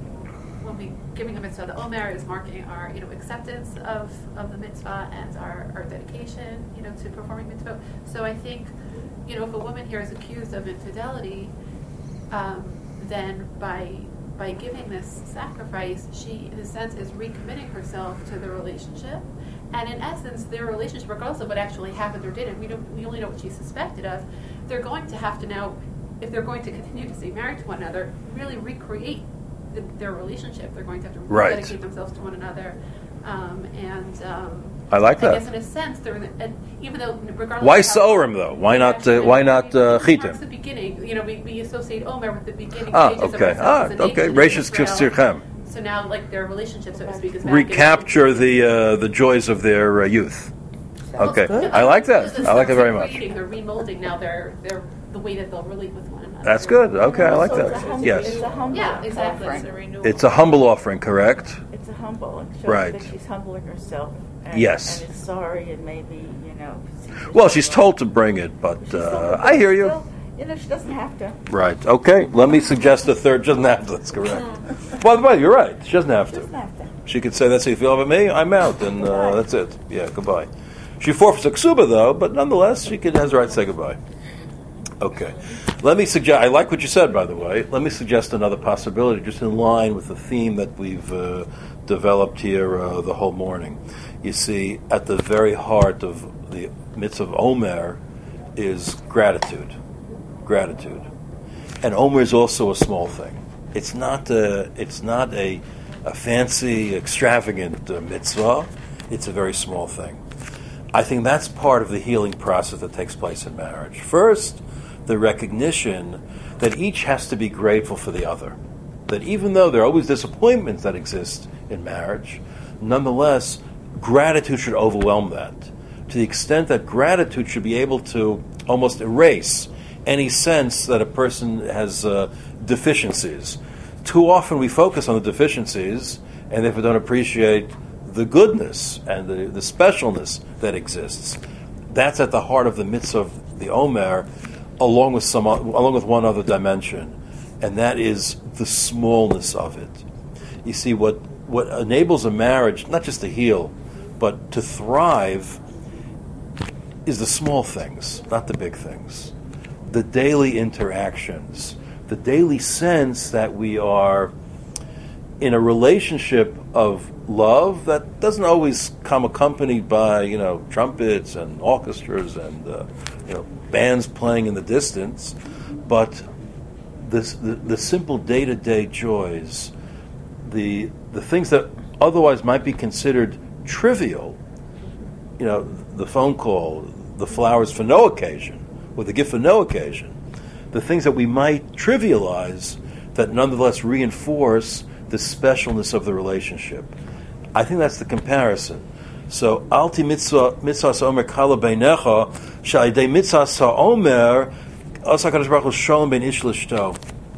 Speaker 4: when we giving a mitzvah, the Omer is marking our, you know, acceptance of, of the mitzvah and our, our dedication, you know, to performing mitzvah. So I think, you know, if a woman here is accused of infidelity, um, then by by giving this sacrifice, she, in a sense, is recommitting herself to the relationship. And in essence, their relationship, regardless of what actually happened or didn't, we don't we only know what she's suspected of, they're going to have to now, if they're going to continue to stay married to one another, really recreate the, their relationship. They're going to have to
Speaker 1: right.
Speaker 4: dedicate themselves to one another. Um, and um,
Speaker 1: I like that.
Speaker 4: I guess in a sense, they're and even though regardless.
Speaker 1: Why
Speaker 4: of how,
Speaker 1: Sorim though? Why not? Uh, why not uh,
Speaker 4: Chitim?
Speaker 1: Chitim?
Speaker 4: The beginning, you know, we, we associate Omer with the beginning
Speaker 1: Ah,
Speaker 4: stages
Speaker 1: okay.
Speaker 4: of
Speaker 1: Ah,
Speaker 4: ourselves as a
Speaker 1: okay.
Speaker 4: nation in
Speaker 1: Rashis
Speaker 4: Israel.
Speaker 1: Kistirchem.
Speaker 4: So now, like their relationship, so to speak, is back
Speaker 1: Recapture
Speaker 4: in-
Speaker 1: the uh, the joys of their uh, youth.
Speaker 3: Sounds
Speaker 1: Okay,
Speaker 3: good.
Speaker 1: I like that.
Speaker 4: So
Speaker 1: I like it very
Speaker 4: they're
Speaker 1: much.
Speaker 4: recreating, They're remolding now their their the way that they'll relate with one another.
Speaker 1: That's good. Okay, I like
Speaker 3: So it's a
Speaker 1: that.
Speaker 3: humble-
Speaker 1: Yes,
Speaker 3: It's a humble
Speaker 4: Yeah, exactly.
Speaker 3: offering.
Speaker 2: It's a renewal.
Speaker 1: it's a humble offering, correct?
Speaker 3: It's a humble. It shows
Speaker 1: Right.
Speaker 3: that she's humbling herself. And,
Speaker 1: Yes.
Speaker 3: And is sorry and maybe, you know. sees
Speaker 1: Well, she's
Speaker 3: herself-
Speaker 1: told to bring it, but
Speaker 3: She's told
Speaker 1: uh,
Speaker 3: to,
Speaker 1: I hear
Speaker 3: but
Speaker 1: you.
Speaker 3: still, you know, she doesn't have to.
Speaker 1: Right. Okay. Let me suggest a third. She doesn't have to. That's correct. By the way, you're right. She doesn't have
Speaker 3: She doesn't
Speaker 1: to.
Speaker 3: have to.
Speaker 1: She could say, "That's how you feel about me. I'm out," and uh,
Speaker 3: Goodbye.
Speaker 1: that's it. Yeah. Goodbye. She forfeits a ksuba though, but nonetheless, she could has the right to say goodbye. Okay. Let me suggest. I like what you said, by the way. Let me suggest another possibility, just in line with the theme that we've uh, developed here uh, the whole morning. You see, at the very heart of the mitzvah of Omer is gratitude. Gratitude. And Omer is also a small thing. It's not a, it's not a, a fancy, extravagant uh, mitzvah. It's a very small thing. I think that's part of the healing process that takes place in marriage. First, the recognition that each has to be grateful for the other. That even though there are always disappointments that exist in marriage, nonetheless, gratitude should overwhelm that. To the extent that gratitude should be able to almost erase any sense that a person has uh, deficiencies. Too often we focus on the deficiencies and therefore don't appreciate the goodness and the, the specialness that exists. That's at the heart of the mitzvah of the Omer, along with some, along with one other dimension. and that is the smallness of it. You see, what, what enables a marriage, not just to heal, but to thrive, is the small things, not the big things. The daily interactions, the daily sense that we are in a relationship of love that doesn't always come accompanied by, you know, trumpets and orchestras and, uh, you know, bands playing in the distance, but this, the, the simple day-to-day joys, the the things that otherwise might be considered trivial, you know, the phone call, the flowers for no occasion, or the gift for no occasion, the things that we might trivialize that nonetheless reinforce the specialness of the relationship. I think that's the comparison. So, alti mitzvah mitzvah omer kala beinecha, sha'idei mitzvah omer asa kadosh baruch hu shalom bein ish l'ishto.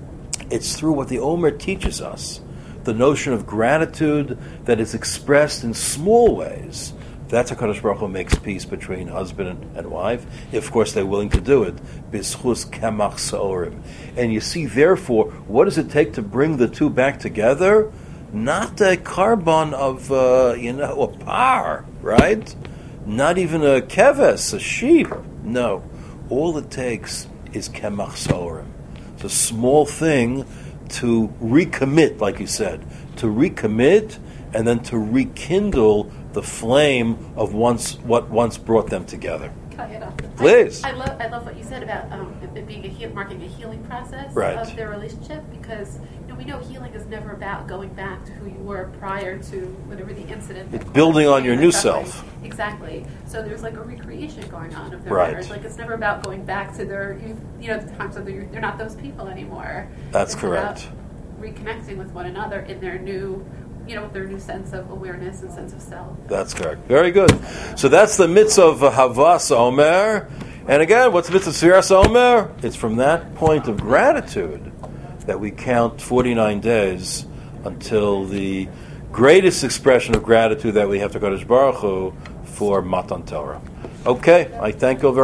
Speaker 1: It's through what the Omer teaches us, the notion of gratitude that is expressed in small ways. That's how Kadosh Baruch Hu makes peace between husband and, and wife, if of course they're willing to do it. B'schus kemach sa'orim. And you see, therefore, what does it take to bring the two back together? Not a carbon of, uh, you know, a par, right? Not even a keves, a sheep. No. All it takes is kemach sa'orim. It's a small thing to recommit, like you said, to recommit and then to rekindle the flame of once what once brought them together.
Speaker 4: Can I add on?
Speaker 1: Please.
Speaker 4: I, I love I love what you said about um, it being a heal, marking a healing process
Speaker 1: Right.
Speaker 4: of their relationship, because you know we know healing is never about going back to who you were prior to whatever the incident.
Speaker 1: It's building on your
Speaker 4: Like
Speaker 1: new
Speaker 4: that
Speaker 1: self.
Speaker 4: way. Exactly. So there's like a recreation going on of their
Speaker 1: Right.
Speaker 4: marriage. Like it's never about going back to their you, you know the times when they're, they're not those people anymore.
Speaker 1: That's
Speaker 4: It's
Speaker 1: correct.
Speaker 4: about reconnecting with one another in their new, you know, with their new sense of awareness and sense of self.
Speaker 1: That's correct. Very good. So that's the mitzvah of Havas Omer. And again, what's the mitzvah of Sfiras Omer? It's from that point of gratitude that we count forty-nine days until the greatest expression of gratitude that we have to Kadosh Baruch Hu for Matan Torah. Okay, I thank you very